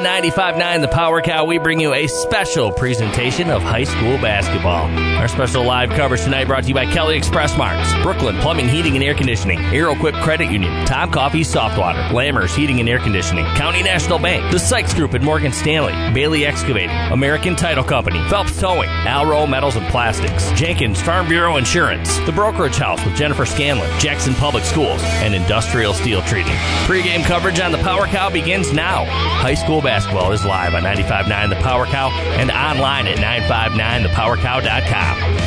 On 95.9 The Power Cow, we bring you a special presentation of high school basketball. Our special live coverage tonight brought to you by Kelly Express Marts, Brooklyn Plumbing, Heating, and Air Conditioning, Aeroquip Credit Union, Tom Coffee Softwater, Lammers Heating and Air Conditioning, County National Bank, the Sykes Group at Morgan Stanley, Bailey Excavating, American Title Company, Phelps Towing, Alro Metals and Plastics, Jenkins Farm Bureau Insurance, The Brokerage House with Jennifer Scanlon, Jackson Public Schools, and Industrial Steel Treating. Pre-game coverage on The Power Cow begins now. High school basketball is live on 95.9 The Power Cow and online at 959thepowercow.com.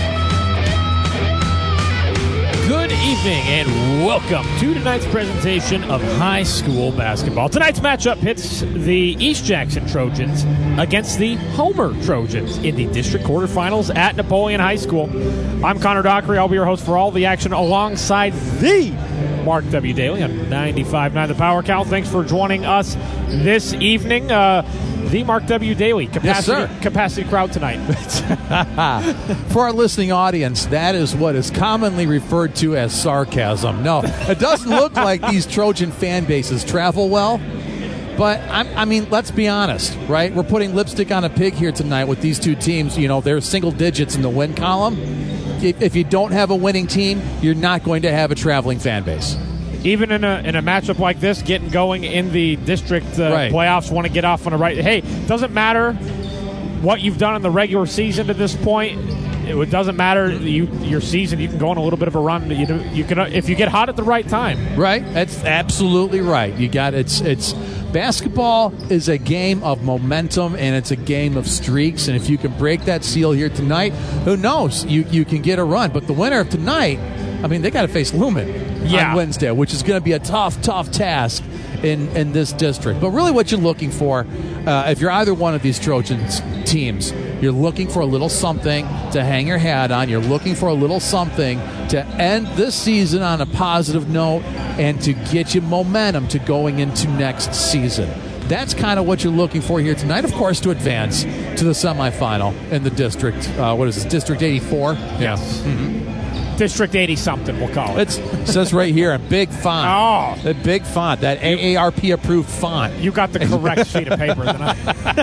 Good evening and welcome to tonight's presentation of high school basketball. Tonight's matchup pits the East Jackson Trojans against the Homer Trojans in the district quarterfinals at Napoleon High School. I'm Connor Dockery. I'll be your host for all the action alongside the Mark W. Daly on 95.9 The Power Cow. Thanks for joining us this evening. The Mark W. Daly capacity crowd tonight. For our listening audience, that is what is commonly referred to as sarcasm. No, it doesn't look like these Trojan fan bases travel well. But, I mean, let's be honest, right? We're putting lipstick on a pig here tonight with these two teams. You know, they're single digits in the win column. If you don't have a winning team, you're not going to have a traveling fan base. Even in a matchup like this, getting going in the district playoffs, want to get off on the right. Hey, it doesn't matter what you've done in the regular season to this point. It doesn't matter your season. You can go on a little bit of a run. You can if you get hot at the right time. Right. That's absolutely right. You got it's basketball is a game of momentum and it's a game of streaks. And if you can break that seal here tonight, who knows? You can get a run. But the winner of tonight, I mean, they got to face Lumen on Wednesday, which is going to be a tough task in this district. But really what you're looking for, if you're either one of these Trojans teams, you're looking for a little something to hang your hat on. You're looking for a little something to end this season on a positive note and to get you momentum to going into next season. That's kind of what you're looking for here tonight, of course, to advance to the semifinal in the district. What is this, District 84? Yes. Mm-hmm. District 80-something, we'll call it. It says right here in big font. Oh. The big font, that AARP-approved font. You got the correct sheet of paper tonight.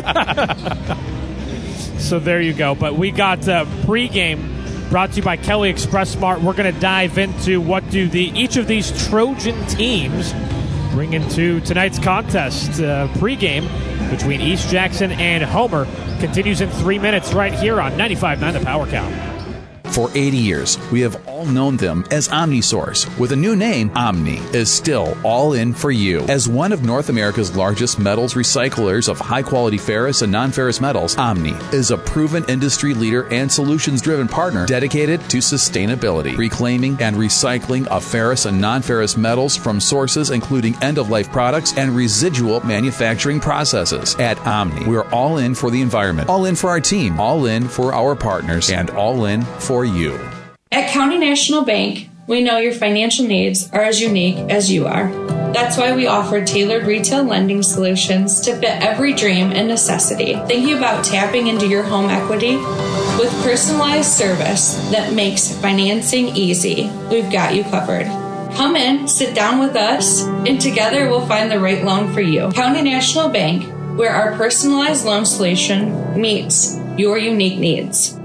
So there you go. But we got pregame brought to you by Kelly Express Smart. We're going to dive into what do each of these Trojan teams bring into tonight's contest. Pregame between East Jackson and Homer continues in 3 minutes right here on 95.9 The Power Cow. For 80 years, we have all known them as OmniSource. With a new name, Omni is still all in for you. As one of North America's largest metals recyclers of high-quality ferrous and non-ferrous metals, Omni is a proven industry leader and solutions-driven partner dedicated to sustainability, reclaiming and recycling of ferrous and non-ferrous metals from sources including end-of-life products and residual manufacturing processes. At Omni, we're all in for the environment, all in for our team, all in for our partners, and all in for you. At County National Bank, we know your financial needs are as unique as you are. That's why we offer tailored retail lending solutions to fit every dream and necessity. Thinking about tapping into your home equity? With personalized service that makes financing easy, we've got you covered. Come in, sit down with us, and together we'll find the right loan for you. County National Bank, where our personalized loan solution meets your unique needs.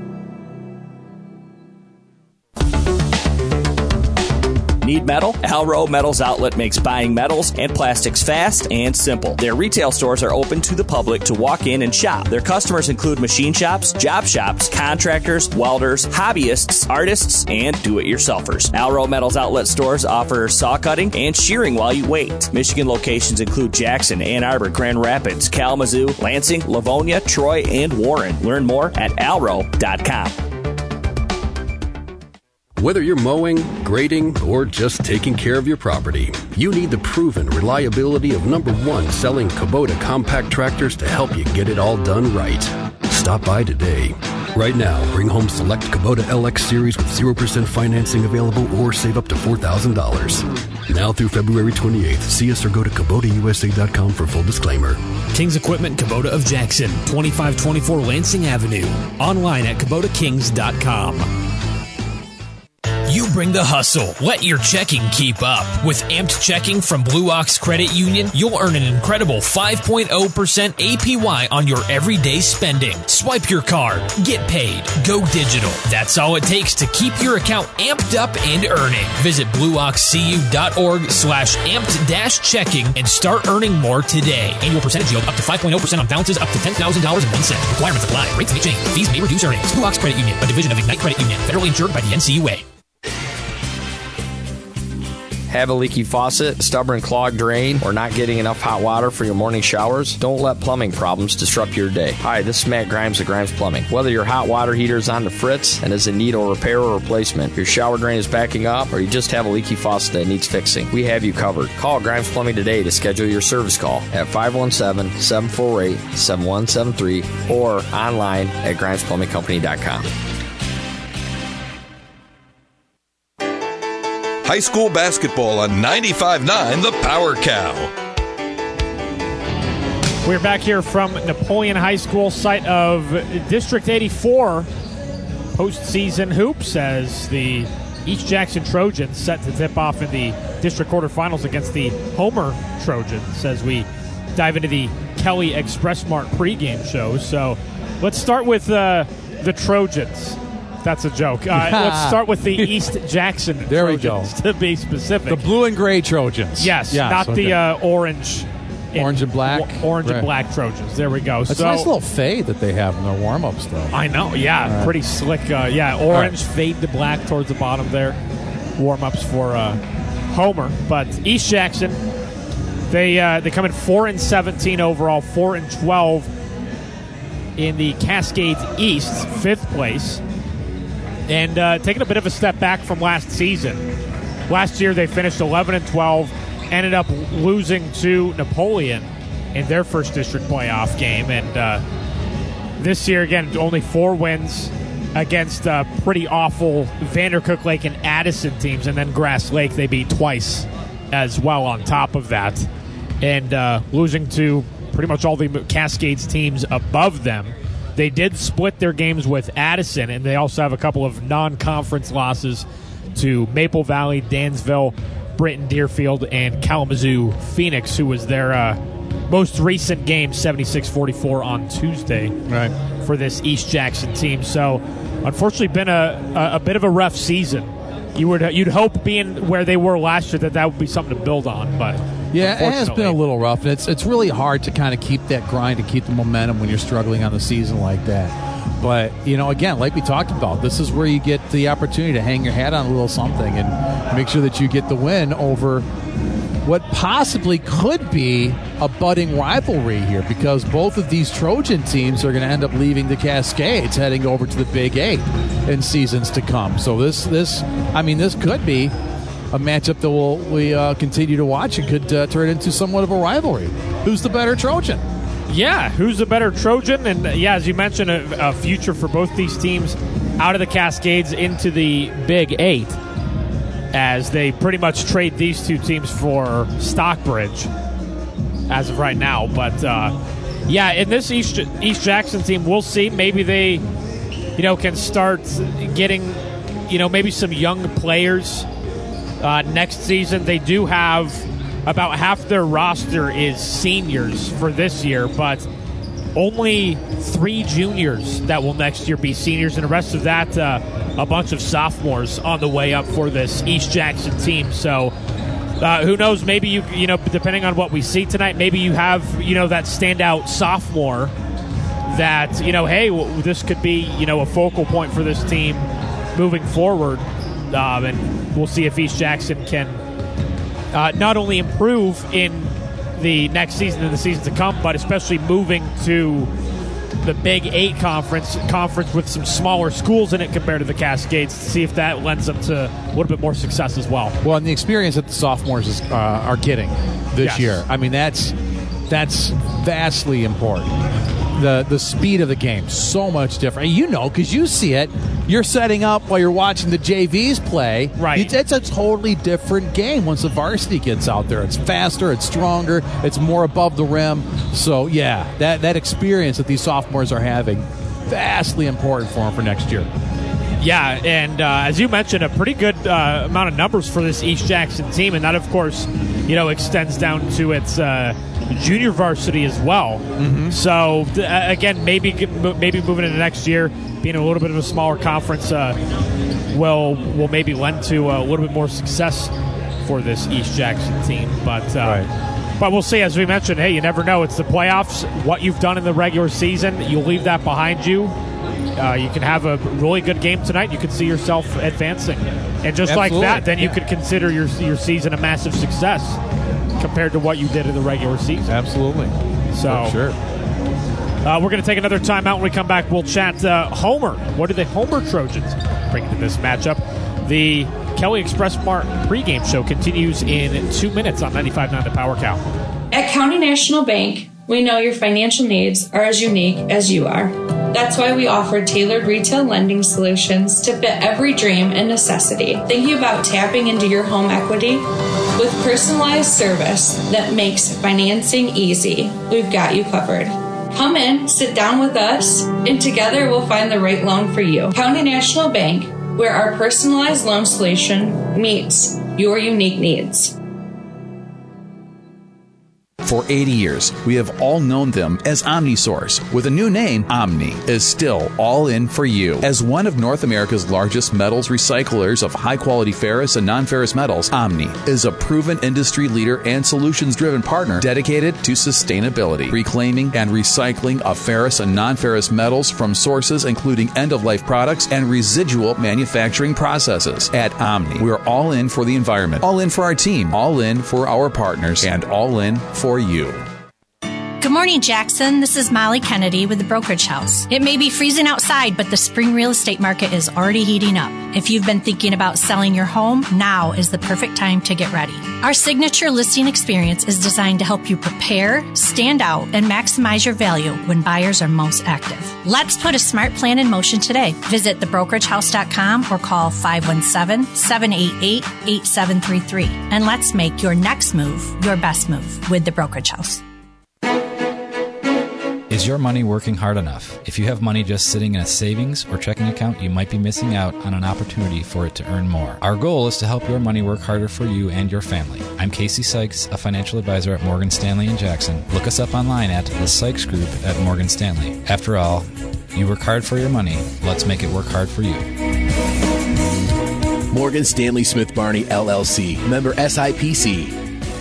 Need metal? Alro Metals Outlet makes buying metals and plastics fast and simple. Their retail stores are open to the public to walk in and shop. Their customers include machine shops, job shops, contractors, welders, hobbyists, artists, and do-it-yourselfers. Alro Metals Outlet stores offer saw cutting and shearing while you wait. Michigan locations include Jackson, Ann Arbor, Grand Rapids, Kalamazoo, Lansing, Livonia, Troy, and Warren. Learn more at alro.com. Whether you're mowing, grading, or just taking care of your property, you need the proven reliability of #1 selling Kubota compact tractors to help you get it all done right. Stop by today. Right now, bring home select Kubota LX series with 0% financing available or save up to $4,000. Now through February 28th, see us or go to KubotaUSA.com for full disclaimer. King's Equipment Kubota of Jackson, 2524 Lansing Avenue. Online at KubotaKings.com. You bring the hustle. Let your checking keep up. With Amped Checking from Blue Ox Credit Union, you'll earn an incredible 5.0% APY on your everyday spending. Swipe your card. Get paid. Go digital. That's all it takes to keep your account amped up and earning. Visit blueoxcu.org/amped-checking and start earning more today. Annual percentage yield up to 5.0% on balances up to $10,000.01. Requirements apply. Rates may change. Fees may reduce earnings. Blue Ox Credit Union, a division of Ignite Credit Union. Federally insured by the NCUA. Have a leaky faucet, stubborn clogged drain, or not getting enough hot water for your morning showers? Don't let plumbing problems disrupt your day. Hi, this is Matt Grimes of Grimes Plumbing. Whether your hot water heater is on the fritz and is in need of repair or replacement, your shower drain is backing up, or you just have a leaky faucet that needs fixing, we have you covered. Call Grimes Plumbing today to schedule your service call at 517-748-7173 or online at grimesplumbingcompany.com. High school basketball on 95.9 The Power Cow. We're back here from Napoleon High School, site of District 84 postseason hoops, as the East Jackson Trojans set to tip off in the district quarterfinals against the Homer Trojans as we dive into the Kelly Express Mart pregame show. So let's start with the Trojans. That's a joke. Let's start with the East Jackson there Trojans, we go. to be specific. The blue and gray Trojans. Yes, not okay. The orange. Orange and black? Orange right. and black Trojans. There we go. That's a nice little fade that they have in their warm-ups, though. I know, yeah. Pretty slick. Orange fade to black towards the bottom there. Warm-ups for Homer. But East Jackson, they come in 4-17 overall, 4-12 in the Cascades East, 5th place. And taking a bit of a step back from last season. Last year they finished 11-12, ended up losing to Napoleon in their first district playoff game. And this year, again, only 4 wins against pretty awful Vandercook Lake and Addison teams. And then Grass Lake they beat twice as well on top of that. And losing to pretty much all the Cascades teams above them. They did split their games with Addison, and they also have a couple of non-conference losses to Maple Valley, Dansville, Britton Deerfield, and Kalamazoo Phoenix, who was their most recent game, 76-44 on Tuesday for this East Jackson team. So, unfortunately, been a bit of a rough season. You'd hope, being where they were last year, that would be something to build on, but yeah, it has been a little rough. And it's really hard to kind of keep that grind and keep the momentum when you're struggling on the season like that. But, again, like we talked about, this is where you get the opportunity to hang your hat on a little something and make sure that you get the win over what possibly could be a budding rivalry here, because both of these Trojan teams are going to end up leaving the Cascades, heading over to the Big 8 in seasons to come. So this could be a matchup that we continue to watch and could turn into somewhat of a rivalry. Who's the better Trojan? Yeah, who's the better Trojan? And, as you mentioned, a future for both these teams out of the Cascades into the Big 8, as they pretty much trade these two teams for Stockbridge as of right now. But, in this East Jackson team, we'll see. Maybe they, can start getting, maybe some young players next season. They do have about half their roster is seniors for this year, but only 3 juniors that will next year be seniors, and the rest of that, a bunch of sophomores on the way up for this East Jackson team. So who knows, maybe you depending on what we see tonight, maybe you have, that standout sophomore that, hey, this could be, a focal point for this team moving forward. And we'll see if East Jackson can not only improve in the next season and the season to come, but especially moving to the Big 8 conference with some smaller schools in it compared to the Cascades, to see if that lends them to a little bit more success as well. Well, and the experience that the sophomores are getting this year, that's vastly important. The speed of the game, so much different. Because you see it. You're setting up while you're watching the JVs play. Right. It's a totally different game once the varsity gets out there. It's faster, it's stronger, it's more above the rim. So, yeah, that experience that these sophomores are having, vastly important for them for next year. Yeah, and as you mentioned, a pretty good amount of numbers for this East Jackson team, and that, of course, extends down to its junior varsity as well. Mm-hmm. So, again, maybe moving into next year, being a little bit of a smaller conference will maybe lend to a little bit more success for this East Jackson team. But we'll see. As we mentioned, hey, you never know. It's the playoffs. What you've done in the regular season, you'll leave that behind you. You can have a really good game tonight. You could see yourself advancing. And just like that, then you could consider your season a massive success compared to what you did in the regular season. Absolutely. So, for sure. We're going to take another timeout. When we come back, we'll chat Homer. What do the Homer Trojans bring to this matchup? The Kelly Express Mart pregame show continues in 2 minutes on 95.9 The Power Cow. At County National Bank, we know your financial needs are as unique as you are. That's why we offer tailored retail lending solutions to fit every dream and necessity. Thinking about tapping into your home equity? With personalized service that makes financing easy, we've got you covered. Come in, sit down with us, and together we'll find the right loan for you. County National Bank, where our personalized loan solution meets your unique needs. For 80 years, we have all known them as OmniSource. With a new name, Omni is still all in for you. As one of North America's largest metals recyclers of high-quality ferrous and non-ferrous metals, Omni is a proven industry leader and solutions-driven partner dedicated to sustainability, reclaiming and recycling of ferrous and non-ferrous metals from sources including end-of-life products and residual manufacturing processes. At Omni, we're all in for the environment, all in for our team, all in for our partners, and all in for you. Good morning, Jackson. This is Molly Kennedy with the Brokerage House. It may be freezing outside, but the spring real estate market is already heating up. If you've been thinking about selling your home, now is the perfect time to get ready. Our signature listing experience is designed to help you prepare, stand out, and maximize your value when buyers are most active. Let's put a smart plan in motion today. Visit thebrokerage.com or call 517-788-8733. And let's make your next move your best move with the Brokerage House. Is your money working hard enough? If you have money just sitting in a savings or checking account, you might be missing out on an opportunity for it to earn more. Our goal is to help your money work harder for you and your family. I'm Casey Sykes, a financial advisor at Morgan Stanley in Jackson. Look us up online at the Sykes Group at Morgan Stanley. After all, you work hard for your money. Let's make it work hard for you. Morgan Stanley Smith Barney, LLC. Member SIPC.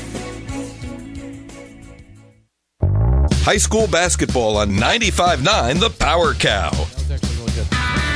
High school basketball on 95.9 The Power Cow. That was actually really good.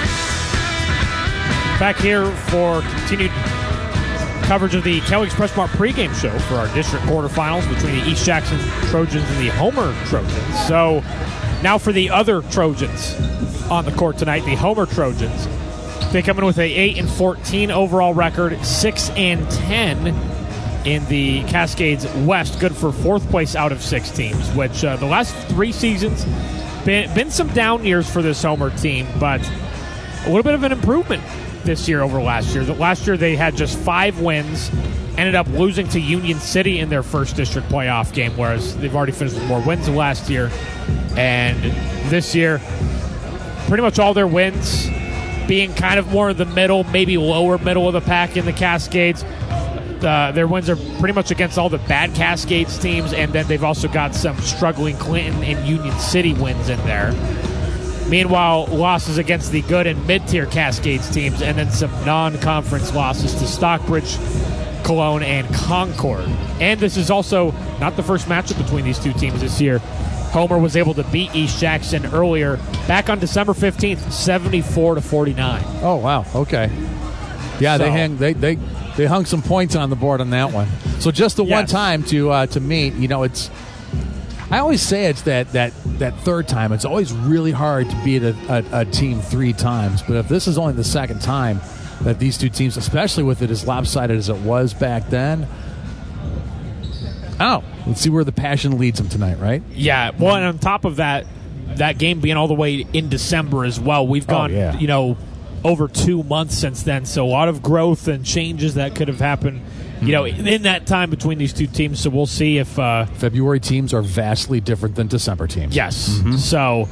Back here for continued coverage of the Kelly Express Mart pregame show for our district quarterfinals between the East Jackson Trojans and the Homer Trojans. So now for the other Trojans on the court tonight, the Homer Trojans. They come in with a 8-14 overall record, 6-10 in the Cascades West, good for fourth place out of 6 teams, which the last 3 seasons been some down years for this Homer team, but a little bit of an improvement this year over last year. Last year they had just 5 wins, ended up losing to Union City in their first district playoff game, whereas they've already finished with more wins than last year. And this year, pretty much all their wins being kind of more in the middle, maybe lower middle of the pack in the Cascades. Their wins are pretty much against all the bad Cascades teams, and then they've also got some struggling Clinton and Union City wins in there. Meanwhile, losses against the good and mid-tier Cascades teams, and then some non-conference losses to Stockbridge, Cologne, and Concord. And this is also not the first matchup between these two teams this year. Homer was able to beat East Jackson earlier, back on December 15th, 74-49. Oh, wow. Okay. Yeah, So- they hung some points on the board on that one. So just the one Yes. time to meet, it's. I always say it's that third time. It's always really hard to beat a team 3 times. But if this is only the second time that these two teams, especially with it as lopsided as it was back then, let's see where the passion leads them tonight, right? Yeah, well, and on top of that game being all the way in December as well, we've gone, over 2 months since then, so a lot of growth and changes that could have happened, in that time between these two teams. So we'll see if February teams are vastly different than December teams. Yes. So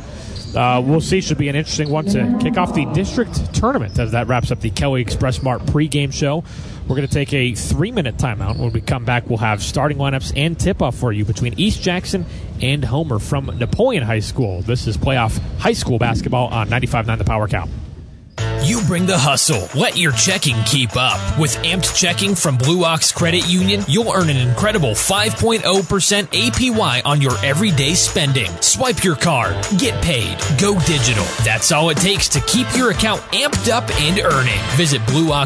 we'll see. Should be an interesting one to kick off the district tournament as that wraps up the Kelly Express Mart pregame show. We're going to take a 3-minute timeout. When we come back, we'll have starting lineups and tip-off for you between East Jackson and Homer from Napoleon High School. This is playoff high school basketball on 95.9 The Power Cow. You bring the hustle. Let your checking keep up. With Amped Checking from Blue Ox Credit Union, you'll earn an incredible 5.0% APY on your everyday spending. Swipe your card. Get paid. Go digital. That's all it takes to keep your account amped up and earning. Visit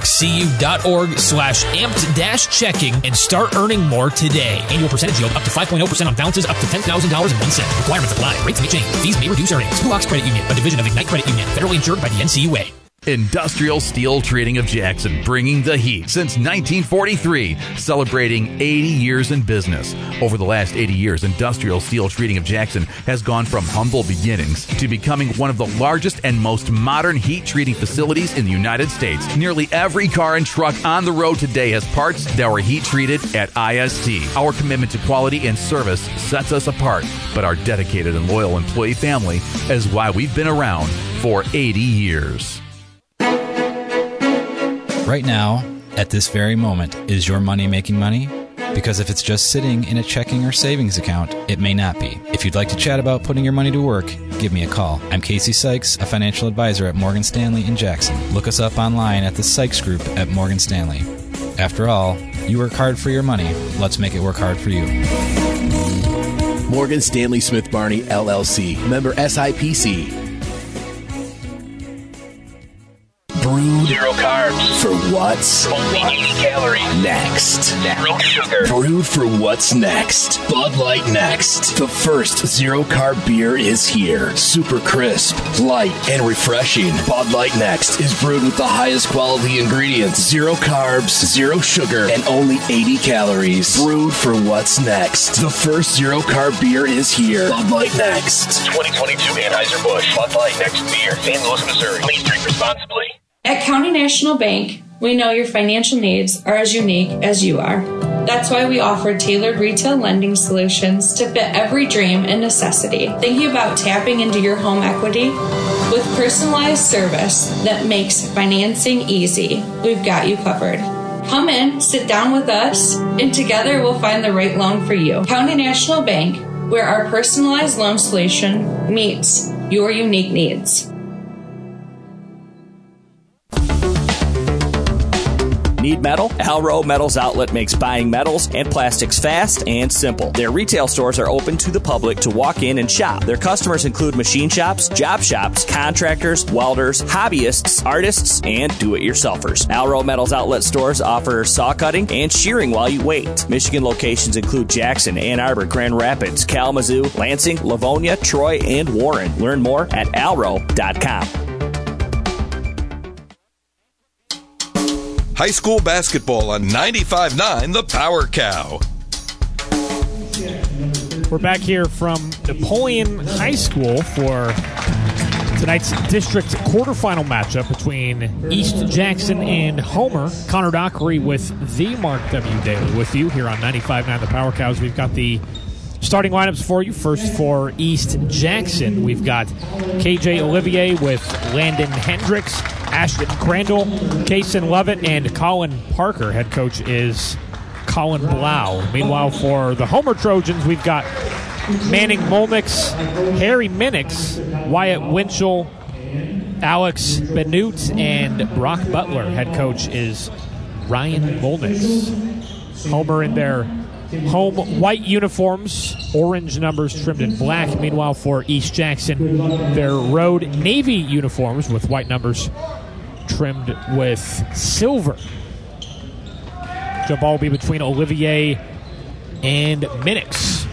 blueoxcu.org/amped-checking and start earning more today. Annual percentage yield up to 5.0% on balances up to $10,000.01. Requirements apply. Rates may change. Fees may reduce earnings. Blue Ox Credit Union, a division of Ignite Credit Union. Federally insured by the NCUA. Industrial Steel Trading of Jackson, bringing the heat since 1943, celebrating 80 years in business. Over the last 80 years, Industrial Steel Trading of Jackson has gone from humble beginnings to becoming one of the largest and most modern heat treating facilities in the United States. Nearly every car and truck on the road today has parts that were heat treated at IST. Our commitment to quality and service sets us apart, but our dedicated and loyal employee family is why we've been around for 80 years. Right now, at this very moment, is your money making money? Because if it's just sitting in a checking or savings account, it may not be. If you'd like to chat about putting your money to work, give me a call. I'm Casey Sykes, a financial advisor at Morgan Stanley in Jackson. Look us up online at the Sykes Group at Morgan Stanley. After all, you work hard for your money. Let's make it work hard for you. Morgan Stanley Smith Barney, LLC. Member SIPC. Brewed. Zero carbs. For what's only 80 calories. Next. Zero sugar. Brewed for what's next. Bud Light Next. The first zero carb beer is here. Super crisp, light, and refreshing. Bud Light Next is brewed with the highest quality ingredients. Zero carbs, zero sugar, and only 80 calories. Brewed for what's next. The first zero carb beer is here. Bud Light Next. 2022 Anheuser-Busch Bud Light Next Beer. St. Louis, Missouri. Please drink responsibly. At County National Bank, we know your financial needs are as unique as you are. That's why we offer tailored retail lending solutions to fit every dream and necessity. Thinking about tapping into your home equity? With personalized service that makes financing easy, we've got you covered. Come in, sit down with us, and together we'll find the right loan for you. County National Bank, where our personalized loan solution meets your unique needs. Need metal? Alro Metals Outlet makes buying metals and plastics fast and simple. Their retail stores are open to the public to walk in and shop. Their customers include machine shops, job shops, contractors, welders, hobbyists, artists, and do-it-yourselfers. Alro Metals Outlet stores offer saw cutting and shearing while you wait. Michigan locations include Jackson, Ann Arbor, Grand Rapids, Kalamazoo, Lansing, Livonia, Troy, and Warren. Learn more at alro.com. High school basketball on 95.9 The Power Cow. We're back here from Napoleon High School for tonight's district quarterfinal matchup between East Jackson and Homer. Connor Dockery with the Mark W. Daly with you here on 95.9 The Power Cows. We've got the starting lineups for you. First for East Jackson, we've got KJ Olivier with Landon Hendricks, Ashton Crandall, Kaysen Levitt, and Colin Parker. Head coach is Colin Blau. Meanwhile, for the Homer Trojans, we've got Manning Molnix, Harry Minix, Wyatt Winchell, Alex Benute, and Brock Butler. Head coach is Ryan Molnix. Homer in their home white uniforms, orange numbers trimmed in black. Meanwhile, for East Jackson, their road navy uniforms with white numbers trimmed with silver. Jump ball will be between Olivier and Minix.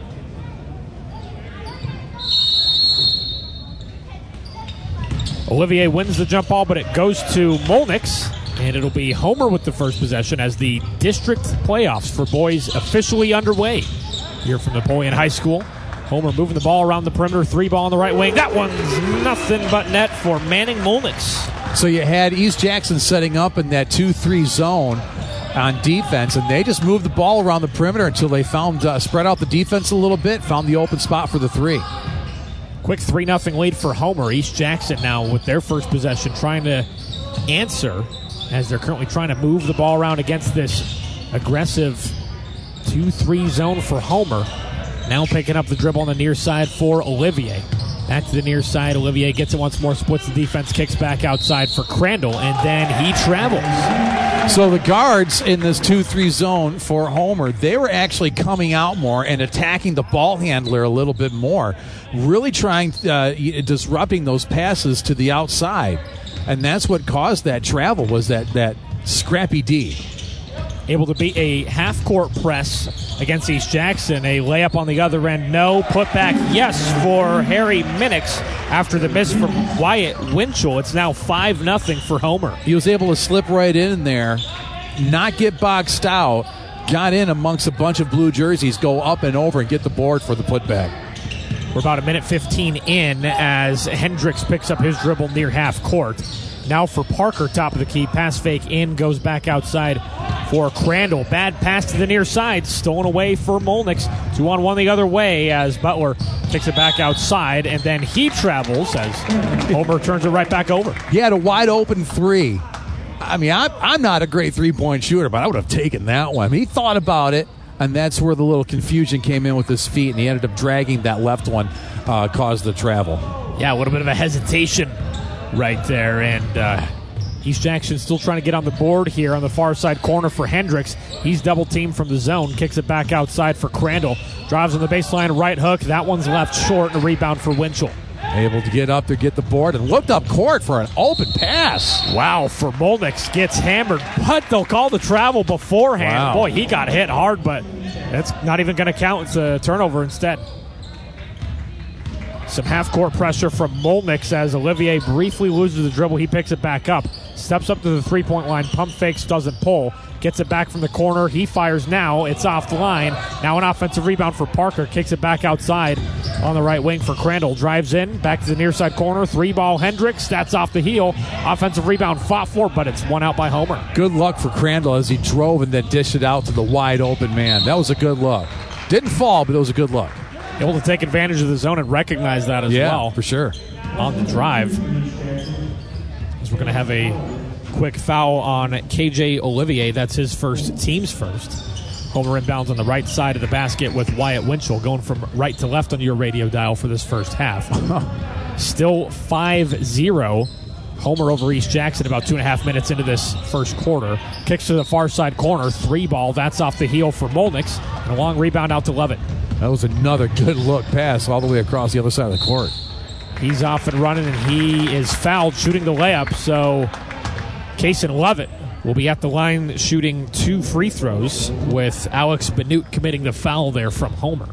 Olivier wins the jump ball, but it goes to Molnix. And it'll be Homer with the first possession as the district playoffs for boys officially underway here from Napoleon High School. Homer moving the ball around the perimeter, three ball on the right wing. That one's nothing but net for Manning Molnix. So you had East Jackson setting up in that 2-3 zone on defense, and they just moved the ball around the perimeter until they found spread out the defense a little bit, found the open spot for the three. Quick 3-0 lead for Homer. East Jackson now with their first possession trying to answer as they're currently trying to move the ball around against this aggressive 2-3 zone for Homer. Now picking up the dribble on the near side for Olivier. Back to the near side. Olivier gets it once more, splits the defense, kicks back outside for Crandall, and then he travels. So the guards in this 2-3 zone for Homer, they were actually coming out more and attacking the ball handler a little bit more, really trying, disrupting those passes to the outside. And that's what caused that travel, was that scrappy D. Able to beat a half-court press against East Jackson. A layup on the other end, no. Putback, yes, for Harry Minix after the miss from Wyatt Winchell. It's now 5-0 for Homer. He was able to slip right in there, not get boxed out, got in amongst a bunch of blue jerseys, go up and over and get the board for the putback. We're about 1:15 in as Hendricks picks up his dribble near half court. Now for Parker, top of the key. Pass fake in, goes back outside for Crandall. Bad pass to the near side, stolen away for Molnix. 2-on-1 the other way as Butler kicks it back outside, and then he travels as Homer turns it right back over. He had a wide open three. I mean, I'm not a great three-point shooter, but I would have taken that one. I mean, he thought about it, and that's where the little confusion came in with his feet, and he ended up dragging that left one, caused the travel. Yeah, a little bit of a hesitation right there, and East Jackson still trying to get on the board here on the far side corner for Hendricks. He's double teamed from the zone, kicks it back outside for Crandall. Drives on the baseline, right hook. That one's left short, and a rebound for Winchell. Able to get up there, get the board, and looked up court for an open pass. Wow, for Molnix, gets hammered, but they'll call the travel beforehand. Wow. Boy, he got hit hard, but that's not even going to count. It's a turnover instead. Some half-court pressure from Molnix as Olivier briefly loses the dribble. He picks it back up, steps up to the three-point line, pump fakes, doesn't pull, gets it back from the corner. He fires now. It's off the line. Now an offensive rebound for Parker. Kicks it back outside on the right wing for Crandall. Drives in, back to the near side corner. Three-ball Hendricks. That's off the heel. Offensive rebound fought for, but it's one out by Homer. Good luck for Crandall as he drove and then dished it out to the wide-open man. That was a good look. Didn't fall, but it was a good look. Able to take advantage of the zone and recognize that as well. Yeah, for sure. On the drive. As we're going to have a quick foul on KJ Olivier. That's his first, team's first. Homer inbounds on the right side of the basket with Wyatt Winchell going from right to left on your radio dial for this first half. Still 5-0. Homer over East Jackson about 2.5 minutes into this first quarter. Kicks to the far side corner. Three ball. That's off the heel for Molnix. And a long rebound out to Levitt. That was another good look pass all the way across the other side of the court. He's off and running, and he is fouled shooting the layup. So Kaysen Levitt will be at the line shooting 2 free throws with Alex Benute committing the foul there from Homer.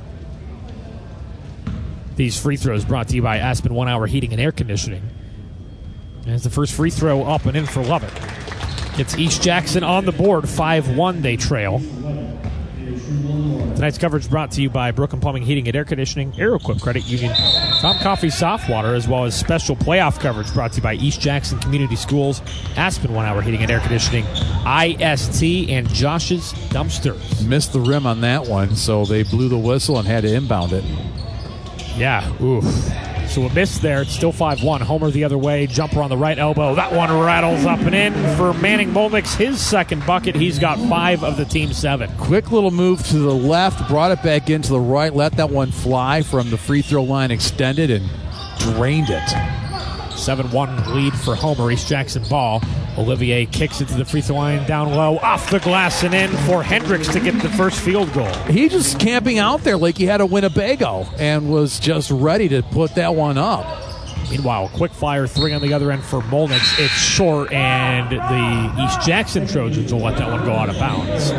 These free throws brought to you by Aspen 1 Hour Heating and Air Conditioning. As the first free throw up and in for Levitt. It's East Jackson on the board, 5-1 they trail. Tonight's coverage brought to you by Brooklyn Plumbing, Heating, and Air Conditioning, Aeroquip Credit Union, Tom Coffee Soft Water, as well as special playoff coverage brought to you by East Jackson Community Schools, Aspen 1 Hour Heating and Air Conditioning, IST, and Josh's Dumpsters. Missed the rim on that one, so they blew the whistle and had to inbound it. Yeah, oof. So a miss there. It's still 5-1. Homer the other way. Jumper on the right elbow. That one rattles up and in for Manning Molnix. His second bucket. He's got 5 of the team's 7. Quick little move to the left. Brought it back into the right. Let that one fly from the free throw line extended and drained it. 7-1 lead for Homer. East Jackson ball. Olivier kicks it to the free throw line down low. Off the glass and in for Hendricks to get the first field goal. He just camping out there like he had a Winnebago and was just ready to put that one up. Meanwhile, quick fire 3 on the other end for Molnix. It's short, and the East Jackson Trojans will let that one go out of bounds.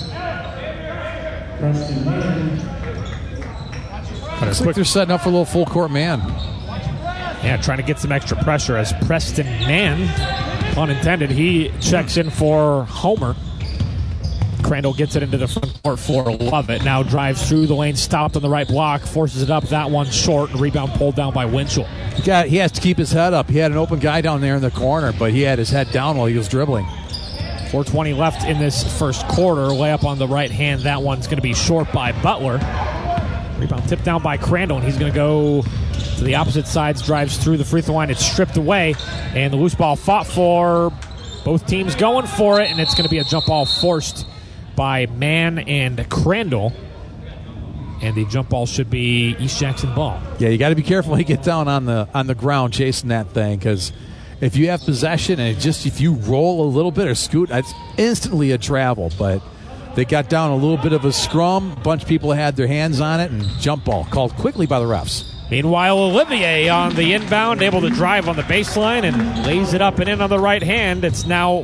Looks like they're setting up for a little full court man. Yeah, trying to get some extra pressure as Preston Mann, pun intended, he checks in for Homer. Crandall gets it into the front court for Levitt. Now drives through the lane, stopped on the right block, forces it up. That one short, and rebound pulled down by Winchell. He has to keep his head up. He had an open guy down there in the corner, but he had his head down while he was dribbling. 4:20 left in this first quarter. Layup on the right hand. That one's going to be short by Butler. Rebound tipped down by Crandall, and he's going to go to the opposite sides, drives through the free throw line. It's stripped away, and the loose ball fought for. Both teams going for it, and it's going to be a jump ball forced by Mann and Crandall. And the jump ball should be East Jackson ball. Yeah, you got to be careful when you get down on the ground chasing that thing, because if you have possession and if you roll a little bit or scoot, it's instantly a travel. But they got down a little bit of a scrum. A bunch of people had their hands on it, and jump ball called quickly by the refs. Meanwhile, Olivier on the inbound, able to drive on the baseline and lays it up and in on the right hand. It's now a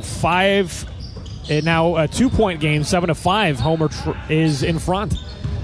2-point game, 7-5. Homer is in front.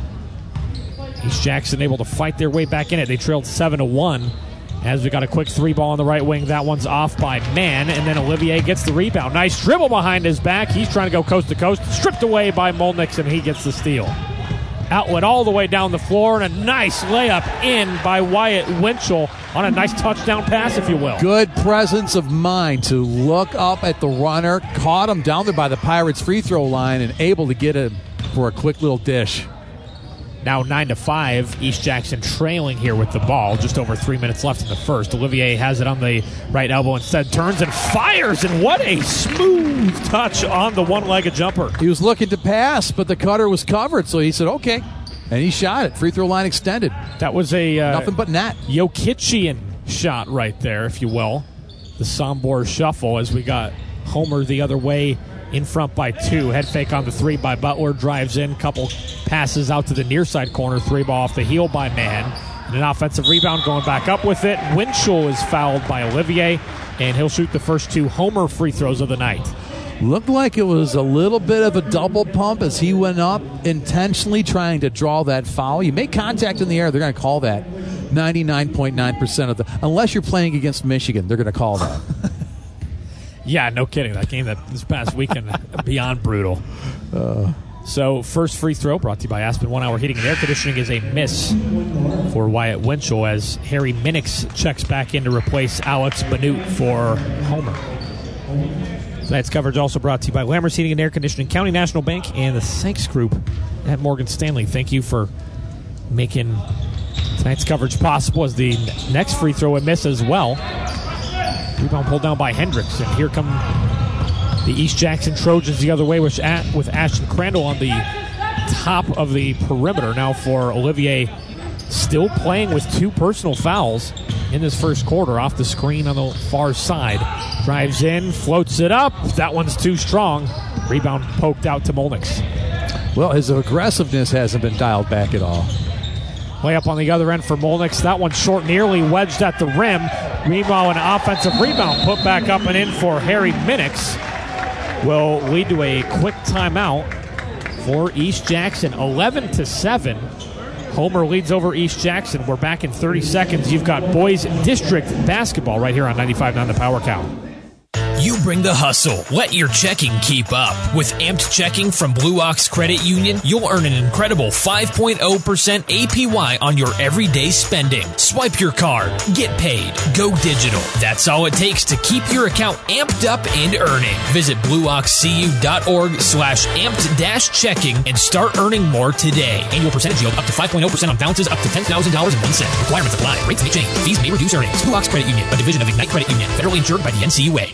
East Jackson able to fight their way back in it. They trailed 7-1 as we got a quick 3-ball on the right wing. That one's off by Mann, and then Olivier gets the rebound. Nice dribble behind his back. He's trying to go coast to coast. Stripped away by Molnix, and he gets the steal. Outlet all the way down the floor, and a nice layup in by Wyatt Winchell on a nice touchdown pass, if you will. Good presence of mind to look up at the runner, caught him down there by the Pirates free throw line, and able to get him for a quick little dish. Now 9-5, East Jackson trailing here with the ball. Just over 3 minutes left in the first. Olivier has it on the right elbow, instead turns and fires, and what a smooth touch on the one-legged jumper. He was looking to pass, but the cutter was covered, so he said, okay. And he shot it. Free throw line extended. That was a nothing but net. Jokician shot right there, if you will. The Sombor shuffle as we got Homer the other way in front by 2. Head fake on the 3 by Butler. Drives in. Couple passes out to the near side corner. 3-ball off the heel by Mann. And an offensive rebound going back up with it. Winchell is fouled by Olivier, and he'll shoot the first 2 Homer free throws of the night. Looked like it was a little bit of a double pump as he went up, intentionally trying to draw that foul. You make contact in the air, they're going to call that 99.9% of the... Unless you're playing against Michigan, they're going to call that. Yeah, no kidding. That game this past weekend, beyond brutal. So, first free throw brought to you by Aspen 1 Hour Heating and Air Conditioning is a miss for Wyatt Winchell as Harry Minix checks back in to replace Alex Banute for Homer. Tonight's coverage also brought to you by Lammers Heating and Air Conditioning, County National Bank, and the Sanks Group at Morgan Stanley. Thank you for making tonight's coverage possible as the next free throw a miss as well. Rebound pulled down by Hendricks, and here come the East Jackson Trojans the other way with Ashton Crandall on the top of the perimeter. Now for Olivier, still playing with 2 personal fouls in this first quarter off the screen on the far side. Drives in, floats it up. That one's too strong. Rebound poked out to Molnix. Well, his aggressiveness hasn't been dialed back at all. Way up on the other end for Molnix. That one short, nearly wedged at the rim. Meanwhile, an offensive rebound put back up and in for Harry Minix will lead to a quick timeout for East Jackson. 11-7. Homer leads over East Jackson. We're back in 30 seconds. You've got boys district basketball right here on 95.9 The Power Cow. You bring the hustle. Let your checking keep up. With Amped Checking from Blue Ox Credit Union, you'll earn an incredible 5.0% APY on your everyday spending. Swipe your card. Get paid. Go digital. That's all it takes to keep your account amped up and earning. Visit blueoxcu.org/amped-checking and start earning more today. Annual percentage yield up to 5.0% on balances up to $10,000.01. Requirements apply. Rates may change. Fees may reduce earnings. Blue Ox Credit Union, a division of Ignite Credit Union. Federally insured by the NCUA.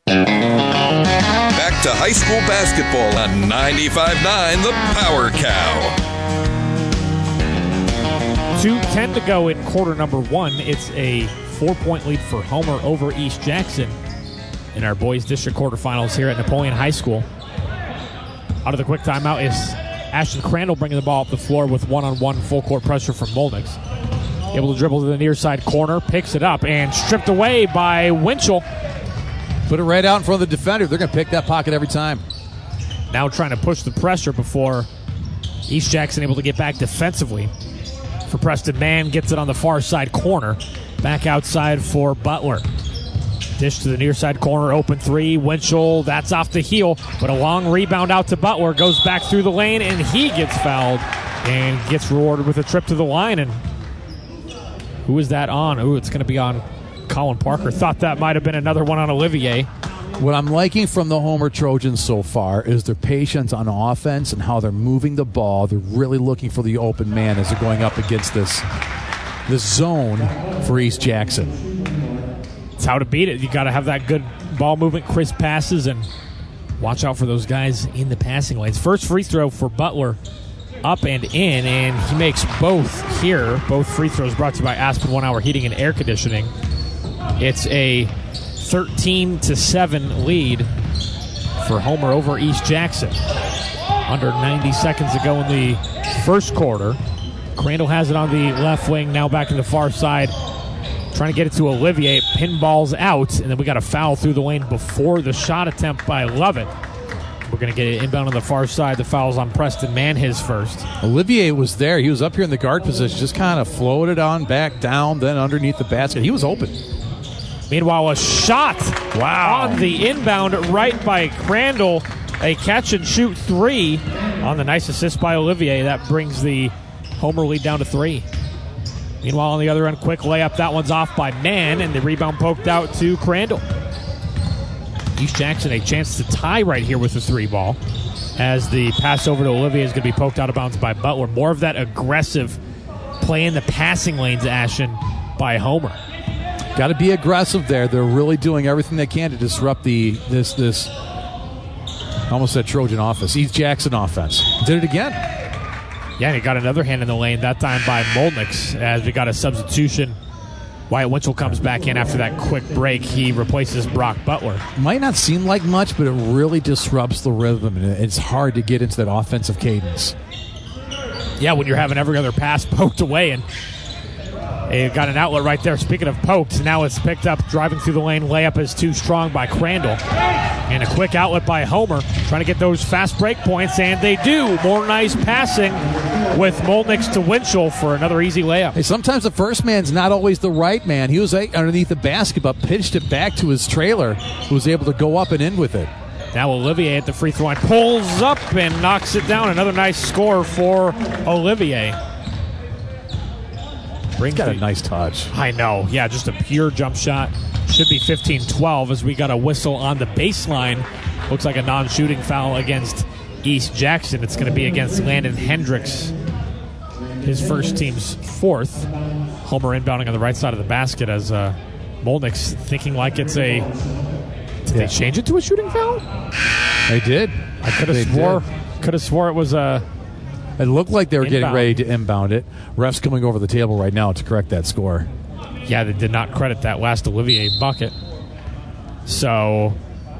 Back to high school basketball on 95.9 The Power Cow. 2:10 to go in quarter number 1. It's a 4-point lead for Homer over East Jackson in our boys district quarterfinals here at Napoleon High School. Out of the quick timeout is Ashton Crandall bringing the ball up the floor with one-on-one full court pressure from Molnix. Able to dribble to the near side corner, picks it up, and stripped away by Winchell. Put it right out in front of the defender. They're going to pick that pocket every time. Now trying to push the pressure before East Jackson able to get back defensively. For Preston Mann, gets it on the far side corner. Back outside for Butler. Dish to the near side corner, open 3. Winchell, that's off the heel, but a long rebound out to Butler. Goes back through the lane, and he gets fouled and gets rewarded with a trip to the line. And who is that on? Ooh, it's going to be on Colin Parker. Thought that might have been another one on Olivier. What I'm liking from the Homer Trojans so far is their patience on offense and how they're moving the ball. They're really looking for the open man as they're going up against this the zone for East Jackson. It's how to beat it. You got to have that good ball movement, crisp passes, and watch out for those guys in the passing lanes. First free throw for Butler, up and in, and he makes both here. Both free throws brought to you by Aspen 1 Hour Heating and Air Conditioning. It's a 13-7 lead for Homer over East Jackson. Under 90 seconds to go in the first quarter. Crandall has it on the left wing, now back to the far side. Trying to get it to Olivier. Pinballs out, and then we got a foul through the lane before the shot attempt by Lovett. We're going to get it inbound on the far side. The foul's on Preston Mann, his first. Olivier was there. He was up here in the guard position, just kind of floated on back down, then underneath the basket. He was open. Meanwhile, a shot on the inbound right by Crandall. A catch-and-shoot three on the nice assist by Olivier. That brings the Homer lead down to 3. Meanwhile, on the other end, quick layup. That one's off by Mann, and the rebound poked out to Crandall. East Jackson a chance to tie right here with the 3 ball, as the pass over to Olivier is going to be poked out of bounds by Butler. More of that aggressive play in the passing lanes action by Homer. Got to be aggressive there. They're really doing everything they can to disrupt this I almost said Trojan offense. East Jackson offense. Did it again. Yeah, and he got another hand in the lane, that time by Molnix, as we got a substitution. Wyatt Winchell comes back in after that quick break. He replaces Brock Butler. Might not seem like much, but it really disrupts the rhythm, and it's hard to get into that offensive cadence. Yeah, when you're having every other pass poked away, and they got an outlet right there. Speaking of poked, now it's picked up, driving through the lane. Layup is too strong by Crandall. And a quick outlet by Homer, trying to get those fast break points, and they do. More nice passing with Molnix to Winchell for another easy layup. Hey, sometimes the first man's not always the right man. He was underneath the basket, but pitched it back to his trailer, who was able to go up and in with it. Now Olivier at the free throw line pulls up and knocks it down. Another nice score for Olivier. He's got a nice touch. I know. Yeah, just a pure jump shot. Should be 15-12 as we got a whistle on the baseline. Looks like a non-shooting foul against East Jackson. It's going to be against Landon Hendricks, his first team's 4th. Homer inbounding on the right side of the basket as Molnix thinking like it's a... Did they change it to a shooting foul? They did. I could have swore it was a... It looked like they were Inbound. getting ready to inbound it. Ref's coming over the table right now to correct that score. Yeah, they did not credit that last Olivier bucket. So,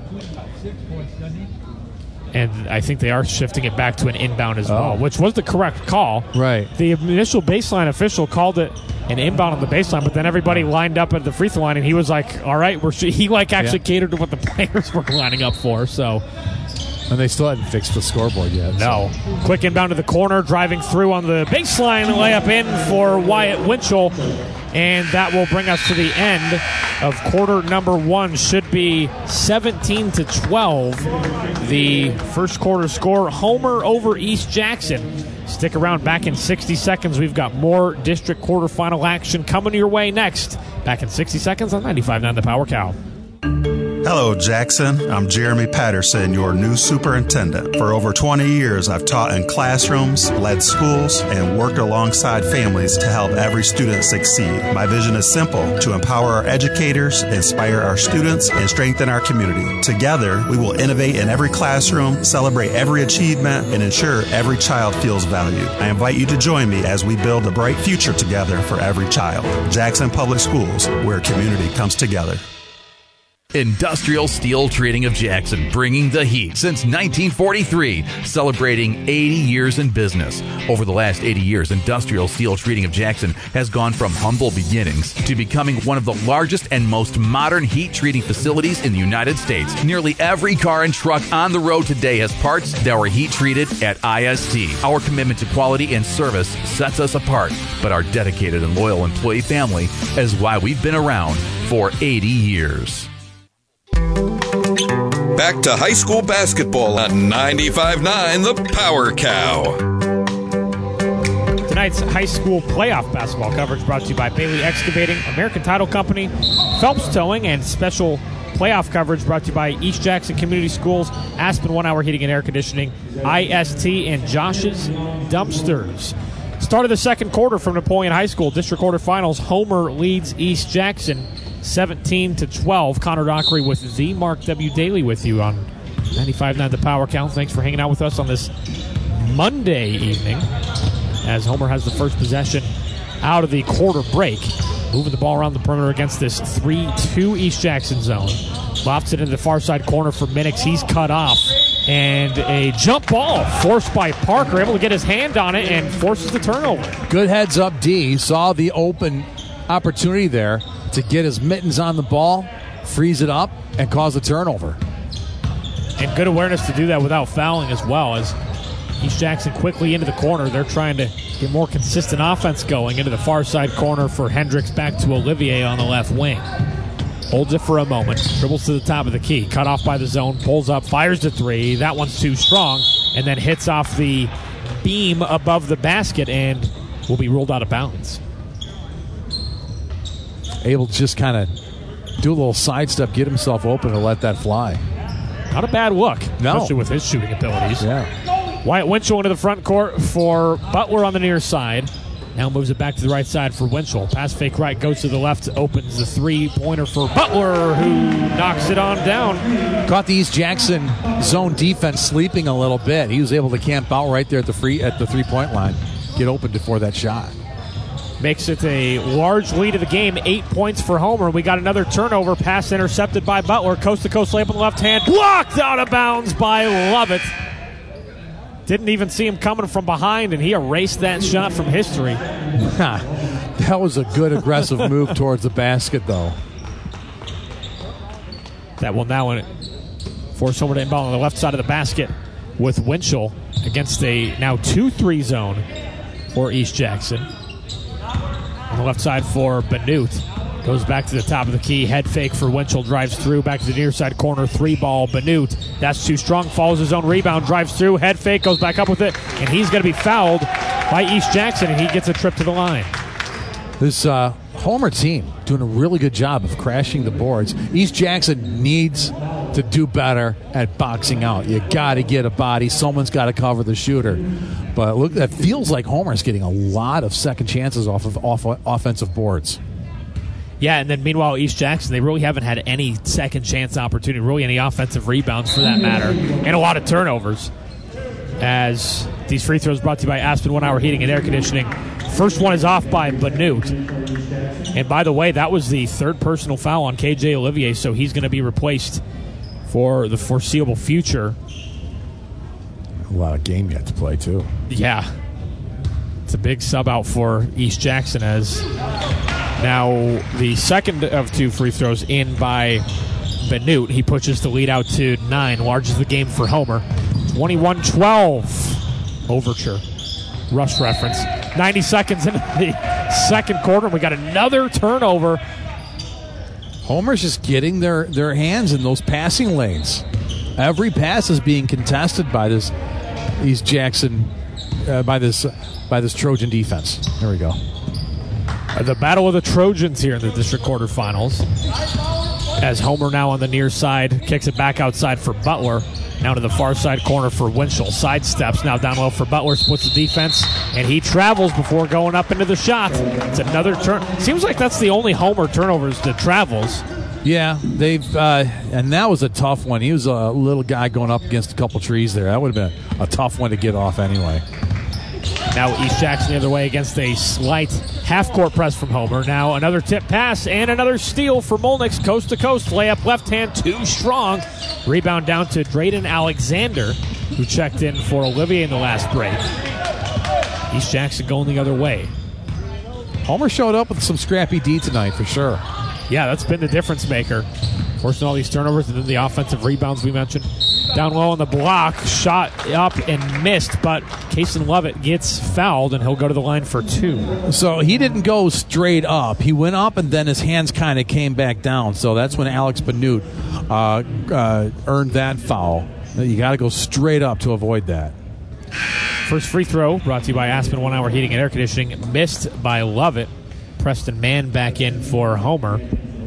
and I think they are shifting it back to an inbound as well, which was the correct call. Right. The initial baseline official called it an inbound on the baseline, but then everybody lined up at the free throw line, and he was like, all right, he actually catered to what the players were lining up for, so... And they still hadn't fixed the scoreboard yet. No. So. Quick inbound to the corner, driving through on the baseline, layup in for Wyatt Winchell. And that will bring us to the end of quarter number 1. Should be 17-12. The first quarter score, Homer over East Jackson. Stick around. Back in 60 seconds. We've got more district quarterfinal action coming your way next. Back in 60 seconds on 95.9 The Power Cow. Hello, Jackson. I'm Jeremy Patterson, your new superintendent. For over 20 years, I've taught in classrooms, led schools, and worked alongside families to help every student succeed. My vision is simple: to empower our educators, inspire our students, and strengthen our community. Together, we will innovate in every classroom, celebrate every achievement, and ensure every child feels valued. I invite you to join me as we build a bright future together for every child. Jackson Public Schools, where community comes together. Industrial Steel Treating of Jackson, bringing the heat since 1943, celebrating 80 years in business. Over the last 80 years, Industrial Steel Treating of Jackson has gone from humble beginnings to becoming one of the largest and most modern heat treating facilities in the United States. Nearly every car and truck on the road today has parts that were heat treated at IST. Our commitment to quality and service sets us apart, but our dedicated and loyal employee family is why we've been around for 80 years. Back to high school basketball on 95.9 The Power Cow. Tonight's high school playoff basketball coverage brought to you by Bailey Excavating, American Title Company, Phelps Towing, and special playoff coverage brought to you by East Jackson Community Schools, Aspen 1 Hour Heating and Air Conditioning, IST, and Josh's Dumpsters. Start of the second quarter from Napoleon High School. District quarterfinals. Homer leads East Jackson 17-12. Connor Dockery with the Mark W. Daly with you on 95.9 The Power Count. Thanks for hanging out with us on this Monday evening as Homer has the first possession out of the quarter break. Moving the ball around the perimeter against this 3-2 East Jackson zone. Lofts it into the far side corner for Minix. He's cut off. And a jump ball forced by Parker, able to get his hand on it and forces the turnover. Good heads up D. Saw the open opportunity there to get his mittens on the ball, freeze it up, and cause a turnover. And good awareness to do that without fouling as well, as East Jackson quickly into the corner. They're trying to get more consistent offense going into the far side corner for Hendricks, back to Olivier on the left wing. Holds it for a moment, dribbles to the top of the key, cut off by the zone, pulls up, fires the three. That one's too strong, and then hits off the beam above the basket and will be ruled out of bounds. Able to just kind of do a little sidestep, get himself open, and let that fly. Not a bad look, no, especially with his shooting abilities. Yeah. Wyatt Winchell into the front court for Butler on the near side. Now moves it back to the right side for Winchell. Pass fake right, goes to the left, opens the three-pointer for Butler, who knocks it on down. Caught the East Jackson zone defense sleeping a little bit. He was able to camp out right there at the three-point line, get open before that shot. Makes it a large lead of the game, 8 points for Homer. We got another turnover, pass intercepted by Butler. Coast-to-coast layup on the left hand, blocked out of bounds by Lovett. Didn't even see him coming from behind, and he erased that shot from history. That was a good aggressive move towards the basket, though. That will now force Homer to inbound on the left side of the basket with Winchell against a now 2-3 zone for East Jackson. On the left side for Benute. Goes back to the top of the key. Head fake for Winchell. Drives through. Back to the near side corner. 3-ball. Benute. That's too strong. Follows his own rebound. Drives through. Head fake. Goes back up with it. And he's going to be fouled by East Jackson. And he gets a trip to the line. This Homer team doing a really good job of crashing the boards. East Jackson needs to do better at boxing out. You got to get a body. Someone's got to cover the shooter. But look, that feels like Homer's getting a lot of second chances off of offensive boards. Yeah, and then meanwhile, East Jackson, they really haven't had any second chance opportunity, really any offensive rebounds for that matter, and a lot of turnovers. As these free throws brought to you by Aspen 1 Hour Heating and Air Conditioning. First one is off by Benute. And by the way, that was the third personal foul on KJ Olivier, so he's going to be replaced for the foreseeable future. A lot of game yet to play, too. Yeah. It's a big sub out for East Jackson as now the second of two free throws in by Benute. He pushes the lead out to 9, larges the game for Homer. 21-12 overture. Rush reference. 90 seconds into the second quarter, and we got another turnover. Homer's just getting their hands in those passing lanes. Every pass is being contested by this East Jackson, by this Trojan defense. There we go. The battle of the Trojans here in the district quarterfinals. As Homer now on the near side kicks it back outside for Butler. Now to the far side corner for Winchell. Side steps now down low for Butler. Splits the defense, and he travels before going up into the shot. It's another turn. Seems like that's the only Homer turnovers that travels. Yeah, they've and that was a tough one. He was a little guy going up against a couple trees there. That would have been a tough one to get off anyway. Now East Jackson the other way against a slight half-court press from Homer. Now another tip pass and another steal for Molnix. Coast-to-coast layup, left hand, too strong. Rebound down to Drayden Alexander, who checked in for Olivier in the last break. East Jackson going the other way. Homer showed up with some scrappy D tonight for sure. Yeah, that's been the difference maker. Forcing all these turnovers and then the offensive rebounds we mentioned. Down low on the block, shot up and missed, but Kason Lovett gets fouled, and he'll go to the line for 2. So he didn't go straight up. He went up, and then his hands kind of came back down. So that's when Alex Benute earned that foul. You got to go straight up to avoid that. First free throw brought to you by Aspen 1 Hour Heating and Air Conditioning. Missed by Lovett. Preston Mann back in for Homer.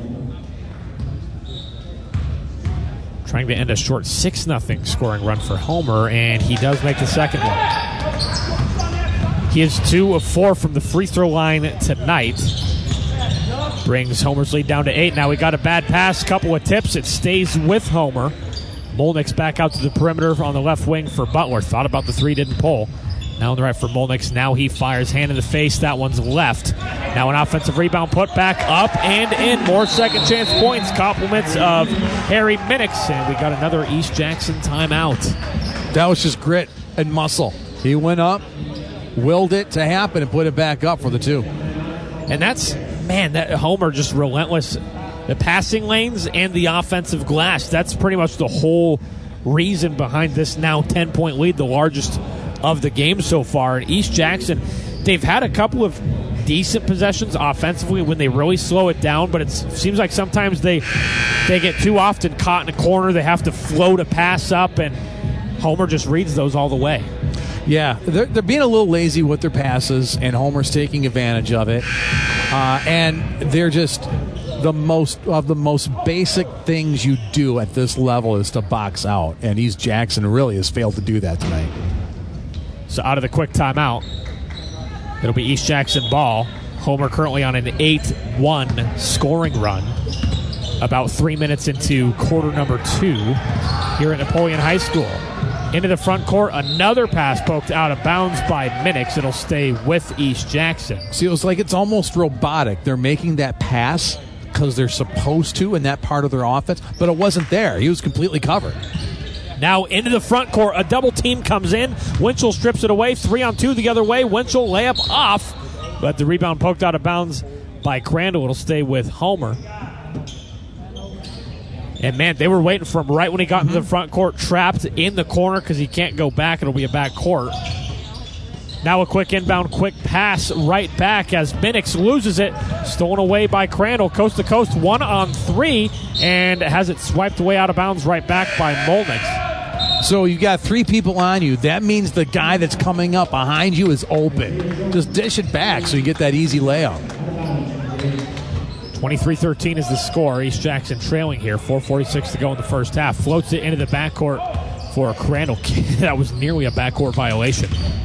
Trying to end a short 6-0 scoring run for Homer, and he does make the second one. He is 2 of 4 from the free throw line tonight. Brings Homer's lead down to 8. Now we got a bad pass, couple of tips. It stays with Homer. Molnick's back out to the perimeter on the left wing for Butler. Thought about the 3, didn't pull. Now on the right for Molnick. Now he fires, hand in the face. That one's left. Now an offensive rebound, put back up and in. More second chance points. Compliments of Harry Minix. And we got another East Jackson timeout. That was just grit and muscle. He went up, willed it to happen, and put it back up for the 2. And that's, man, that Homer just relentless. The passing lanes and the offensive glass. That's pretty much the whole reason behind this now 10-point lead, the largest of the game so far. And East Jackson, they've had a couple of decent possessions offensively when they really slow it down, but it seems like sometimes they get too often caught in a corner. They have to float a pass up, and Homer just reads those all the way. Yeah, they're being a little lazy with their passes, and Homer's taking advantage of it. And they're just the most basic things you do at this level is to box out, and East Jackson really has failed to do that tonight. So out of the quick timeout, it'll be East Jackson ball. Homer currently on an 8-1 scoring run. About 3 minutes into quarter number 2 here at Napoleon High School. Into the front court, another pass poked out of bounds by Minix. It'll stay with East Jackson. See, it was like it's almost robotic. They're making that pass because they're supposed to in that part of their offense, but it wasn't there. He was completely covered. Now into the front court, a double team comes in. Winchell strips it away, 3-on-2 the other way. Winchell layup off, but the rebound poked out of bounds by Crandall. It'll stay with Homer. And, man, they were waiting for him right when he got into the front court, trapped in the corner because he can't go back. It'll be a back court. Now a quick inbound, quick pass right back as Minix loses it. Stolen away by Crandall, coast to coast, 1-on-3, and has it swiped away out of bounds right back by Molnick. So you got 3 people on you. That means the guy that's coming up behind you is open. Just dish it back so you get that easy layup. 23-13 is the score. East Jackson trailing here. 4:46 to go in the first half. Floats it into the backcourt for Crandall. That was nearly a backcourt violation.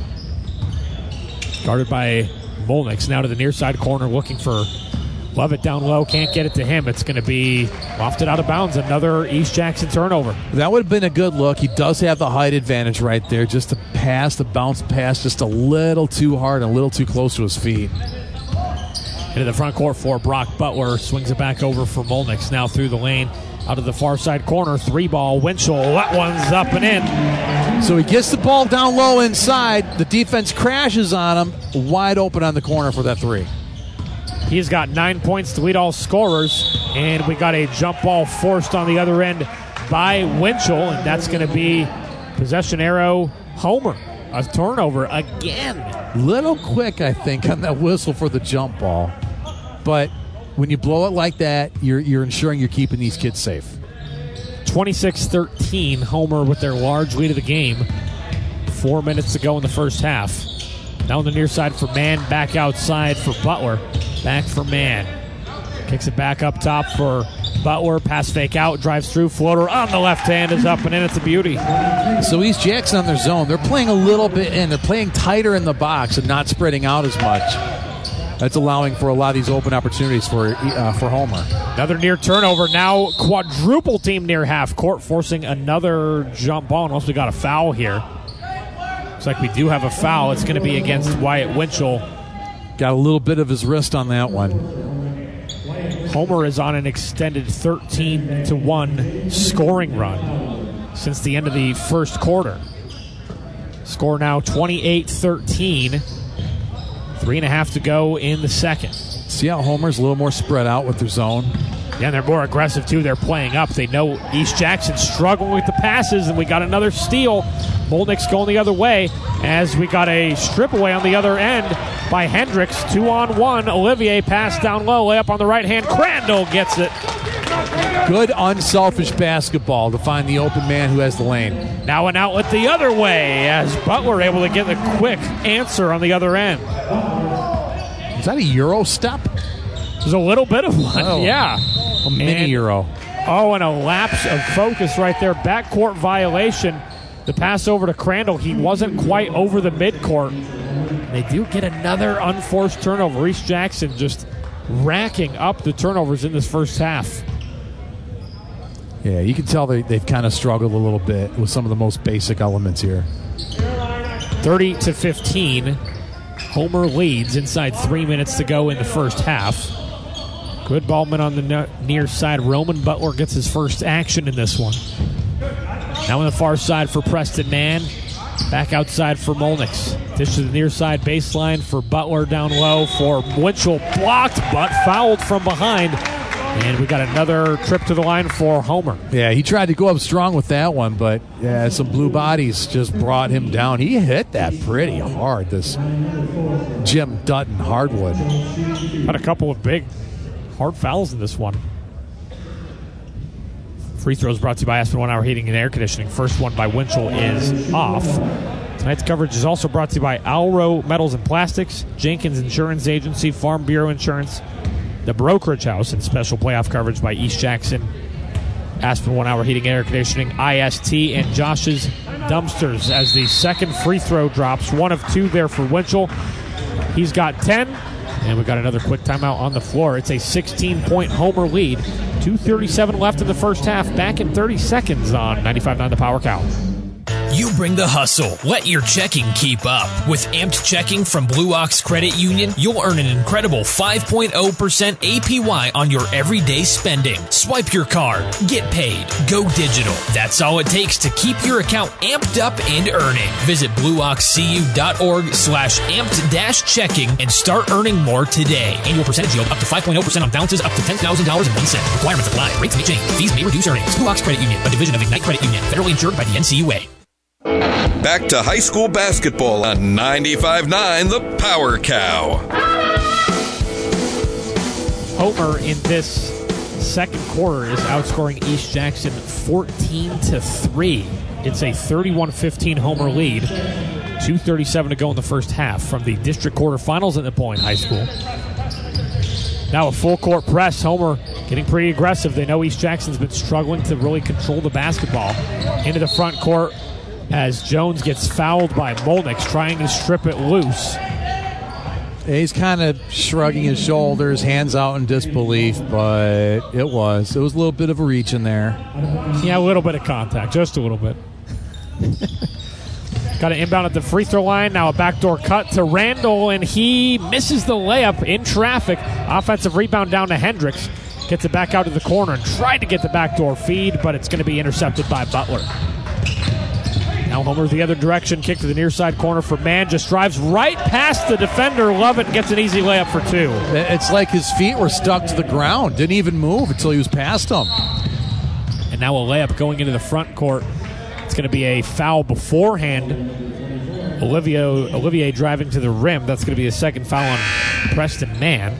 Guarded by Molnick. Now to the near side corner looking for Lovett down low. Can't get it to him. It's going to be lofted out of bounds. Another East Jackson turnover. That would have been a good look. He does have the height advantage right there. Just the pass, the bounce pass, just a little too hard and a little too close to his feet. Into the front court for Brock Butler. Swings it back over for Molnick. Now through the lane. Out of the far side corner. 3-ball. Winchell. That one's up and in. So he gets the ball down low inside. The defense crashes on him. Wide open on the corner for that 3. He's got 9 points to lead all scorers. And we got a jump ball forced on the other end by Winchell. And that's going to be possession arrow Homer. A turnover again. Little quick, I think, on that whistle for the jump ball. But when you blow it like that, you're ensuring you're keeping these kids safe. 26-13, Homer with their large lead of the game. 4 minutes to go in the first half. Now on the near side for Mann, back outside for Butler. Back for Mann. Kicks it back up top for Butler. Pass fake out, drives through, floater on the left hand is up and in. It's a beauty. So East Jackson on their zone. They're playing a little bit in. They're playing tighter in the box and not spreading out as much. That's allowing for a lot of these open opportunities for Homer. Another near turnover. Now quadruple team near half court, forcing another jump ball. Unless we got a foul here. Looks like we do have a foul. It's going to be against Wyatt Winchell. Got a little bit of his wrist on that one. Homer is on an extended 13-1 scoring run since the end of the first quarter. Score now 28-13. 3.5 to go in the second. See how Homer's a little more spread out with their zone? Yeah, and they're more aggressive, too. They're playing up. They know East Jackson's struggling with the passes, and we got another steal. Molnick's going the other way as we got a strip away on the other end by Hendricks. 2-on-1. Olivier pass down low. Layup on the right hand. Crandall gets it. Good unselfish basketball to find the open man who has the lane. Now an outlet the other way as Butler able to get the quick answer on the other end. Is that a Euro step? There's a little bit of one, oh, yeah. A mini Euro. Oh, and a lapse of focus right there. Backcourt violation. The pass over to Crandall. He wasn't quite over the midcourt. They do get another unforced turnover. East Jackson just racking up the turnovers in this first half. Yeah, you can tell they've kind of struggled a little bit with some of the most basic elements here. 30-15. Homer leads inside 3 minutes to go in the first half. Good ballman on the near side. Roman Butler gets his first action in this one. Now on the far side for Preston Mann. Back outside for Molnix. Dish to the near side baseline for Butler, down low for Winchell. Blocked, but fouled from behind. And we got another trip to the line for Homer. Yeah, he tried to go up strong with that one, but yeah, some blue bodies just brought him down. He hit that pretty hard, this Jim Dutton hardwood. Had a couple of big, hard fouls in this one. Free throws brought to you by Aspen 1 Hour Heating and Air Conditioning. First one by Winchell is off. Tonight's coverage is also brought to you by Alro Metals and Plastics, Jenkins Insurance Agency, Farm Bureau Insurance, The Brokerage House, and special playoff coverage by East Jackson, Aspen 1 Hour Heating and Air Conditioning, IST, and Josh's Dumpsters. As the second free throw drops, 1 of 2 there for Winchell. He's got 10, and we got another quick timeout on the floor. It's a 16-point Homer lead. 2:37 left in the first half. Back in 30 seconds on 95.9 The Power Cow. You bring the hustle. Let your checking keep up. With Amped Checking from Blue Ox Credit Union, you'll earn an incredible 5.0% APY on your everyday spending. Swipe your card. Get paid. Go digital. That's all it takes to keep your account amped up and earning. Visit blueoxcu.org/amped-checking and start earning more today. Annual percentage yield up to 5.0% on balances up to $10,000.01. Requirements apply. Rates may change. Fees may reduce earnings. Blue Ox Credit Union, a division of Ignite Credit Union. Federally insured by the NCUA. Back to high school basketball on 95.9 The Power Cow. Homer in this second quarter is outscoring East Jackson 14-3. It's a 31-15 Homer lead. 2:37 to go in the first half from the district quarterfinals at Napoleon High School. Now a full court press. Homer getting pretty aggressive. They know East Jackson's been struggling to really control the basketball. Into the front court as Jones gets fouled by Molnix, trying to strip it loose. He's kind of shrugging his shoulders, hands out in disbelief, but it was a little bit of a reach in there. Yeah, a little bit of contact, just a little bit. Got an inbound at the free throw line. Now a backdoor cut to Randall, and he misses the layup in traffic. Offensive rebound down to Hendricks. Gets it back out to the corner and tried to get the backdoor feed, but it's going to be intercepted by Butler. Now Homer the other direction, kick to the near side corner for Mann. Just drives right past the defender. Lovett gets an easy layup for 2. It's like his feet were stuck to the ground. Didn't even move until he was past him. And now a layup going into the front court. It's going to be a foul beforehand. Olivier driving to the rim. That's going to be a second foul on Preston Mann.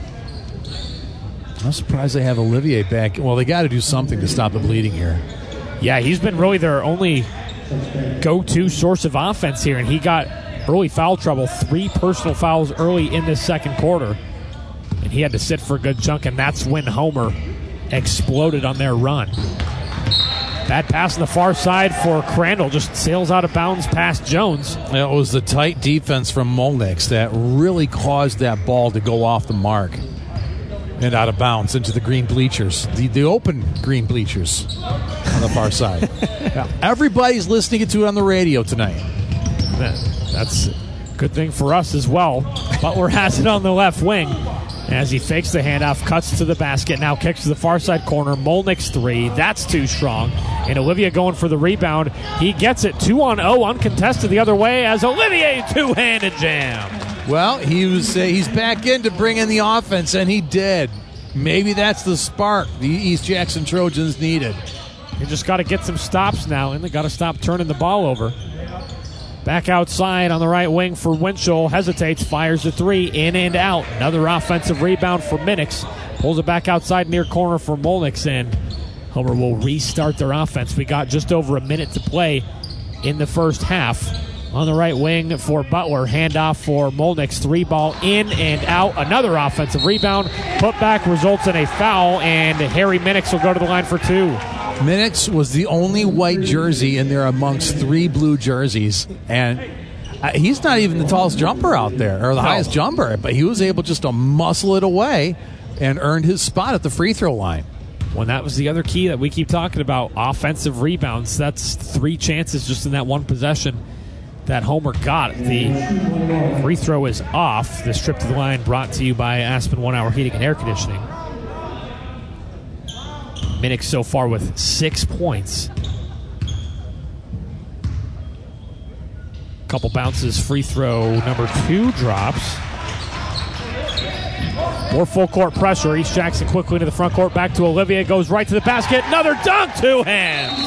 I'm surprised they have Olivier back. Well, they got to do something to stop the bleeding here. Yeah, he's been really their only go-to source of offense here, and he got early foul trouble. 3 personal fouls early in this second quarter, and he had to sit for a good chunk, and that's when Homer exploded on their run. Bad pass on the far side for Crandall. Just sails out of bounds past Jones. It was the tight defense from Molnix that really caused that ball to go off the mark and out of bounds into the green bleachers, the open green bleachers on the far side. Yeah. Everybody's listening to it on the radio tonight. That's a good thing for us as well. Butler has it on the left wing as he fakes the handoff, cuts to the basket, now kicks to the far side corner. Molnix 3, that's too strong. And Olivier going for the rebound. He gets it 2-on-0, uncontested the other way as Olivier two-handed jam. Well, he's back in to bring in the offense, and he did. Maybe that's the spark the East Jackson Trojans needed. You just got to get some stops now, and they got to stop turning the ball over. Back outside on the right wing for Winchell. Hesitates, fires the 3, in and out. Another offensive rebound for Minix. Pulls it back outside near corner for Molnix, and Homer will restart their offense. We got just over a minute to play in the first half. On the right wing for Butler, handoff for Molnix, 3-ball in and out. Another offensive rebound. Putback results in a foul, and Harry Minix will go to the line for 2. Minix was the only white jersey in there amongst 3 blue jerseys, and he's not even the tallest jumper out there, or the highest jumper, but he was able just to muscle it away and earned his spot at the free throw line. Well, that was the other key that we keep talking about, offensive rebounds. That's 3 chances just in that one possession that Homer got. The free throw is off. The trip to the line brought to you by Aspen 1 Hour Heating and Air Conditioning. Minnick so far with 6 points. Couple bounces, free throw number 2 drops. More full court pressure. East Jackson quickly into the front court. Back to Olivier. Goes right to the basket. Another dunk. 2 hands.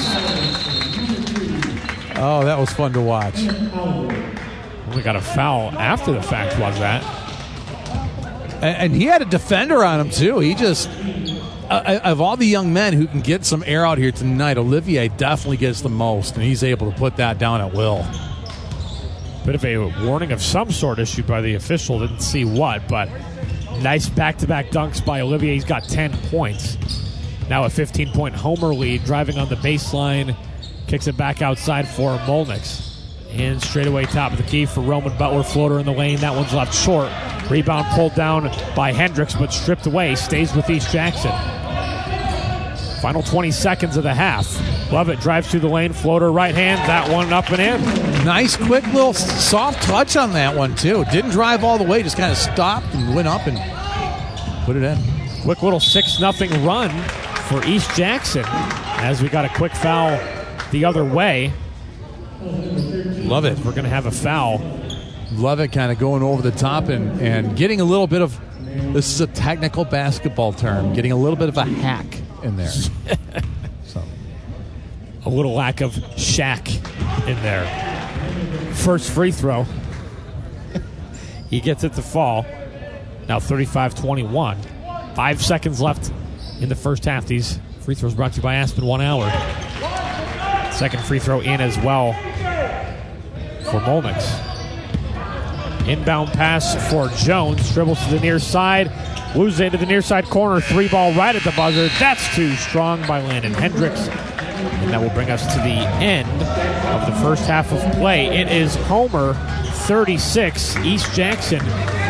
Oh, that was fun to watch. We got a foul after the fact, was that? And he had a defender on him, too. He just, of all the young men who can get some air out here tonight, Olivier definitely gets the most, and he's able to put that down at will. Bit of a warning of some sort issued by the official. Didn't see what, but nice back-to-back dunks by Olivier. He's got 10 points. Now a 15-point Homer lead, driving on the baseline. Kicks it back outside for Molnix. And straight away top of the key for Roman Butler. Floater in the lane. That one's left short. Rebound pulled down by Hendricks, but stripped away. Stays with East Jackson. Final 20 seconds of the half. Lovett drives through the lane. Floater right hand. That one up and in. Nice quick little soft touch on that one, too. Didn't drive all the way. Just kind of stopped and went up and put it in. Quick little 6-0 run for East Jackson as we got a quick foul the other way. Love it. We're going to have a foul. Love it, kind of going over the top and getting a little bit of, this is a technical basketball term, getting a little bit of a hack in there. So, a little lack of shack in there. First free throw. He gets it to fall. Now 35-21. 5 seconds left in the first half. These free throws brought to you by Aspen 1 Hour. Second free throw in as well for Molnix. Inbound pass for Jones. Dribbles to the near side. Moves into the near side corner. 3-ball right at the buzzer. That's too strong by Landon Hendricks. And that will bring us to the end of the first half of play. It is Homer 36, East Jackson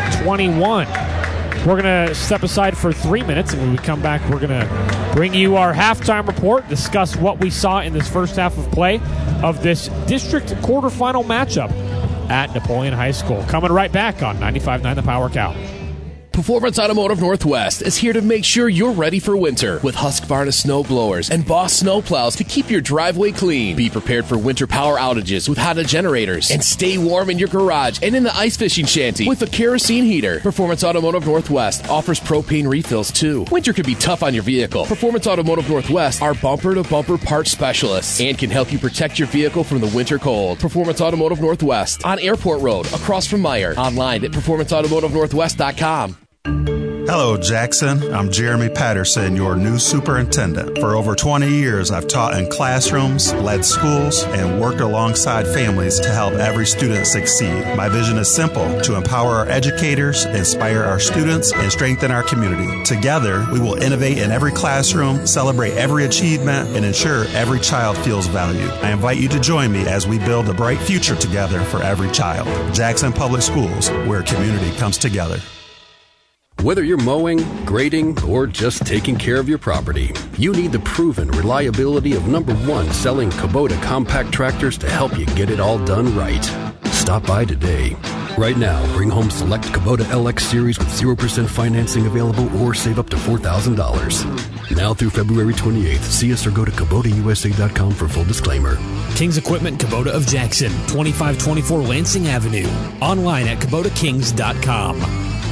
21. We're going to step aside for 3 minutes, and when we come back, we're going to bring you our halftime report, discuss what we saw in this first half of play of this district quarterfinal matchup at Napoleon High School. Coming right back on 95.9 The Power Cow. Performance Automotive Northwest is here to make sure you're ready for winter with Husqvarna snow blowers and Boss snow plows to keep your driveway clean. Be prepared for winter power outages with Honda generators and stay warm in your garage and in the ice fishing shanty with a kerosene heater. Performance Automotive Northwest offers propane refills too. Winter can be tough on your vehicle. Performance Automotive Northwest are bumper-to-bumper parts specialists and can help you protect your vehicle from the winter cold. Performance Automotive Northwest on Airport Road across from Meyer. Online at performanceautomotivenorthwest.com. Hello, Jackson. I'm Jeremy Patterson, your new superintendent. For over 20 years, I've taught in classrooms, led schools, and worked alongside families to help every student succeed. My vision is simple: to empower our educators, inspire our students, and strengthen our community. Together, we will innovate in every classroom, celebrate every achievement, and ensure every child feels valued. I invite you to join me as we build a bright future together for every child. Jackson Public Schools, where community comes together. Whether you're mowing, grading, or just taking care of your property, you need the proven reliability of #1 selling Kubota compact tractors to help you get it all done right. Stop by today. Right now, bring home select Kubota LX series with 0% financing available or save up to $4,000. Now through February 28th, see us or go to KubotaUSA.com for full disclaimer. King's Equipment Kubota of Jackson, 2524 Lansing Avenue. Online at KubotaKings.com.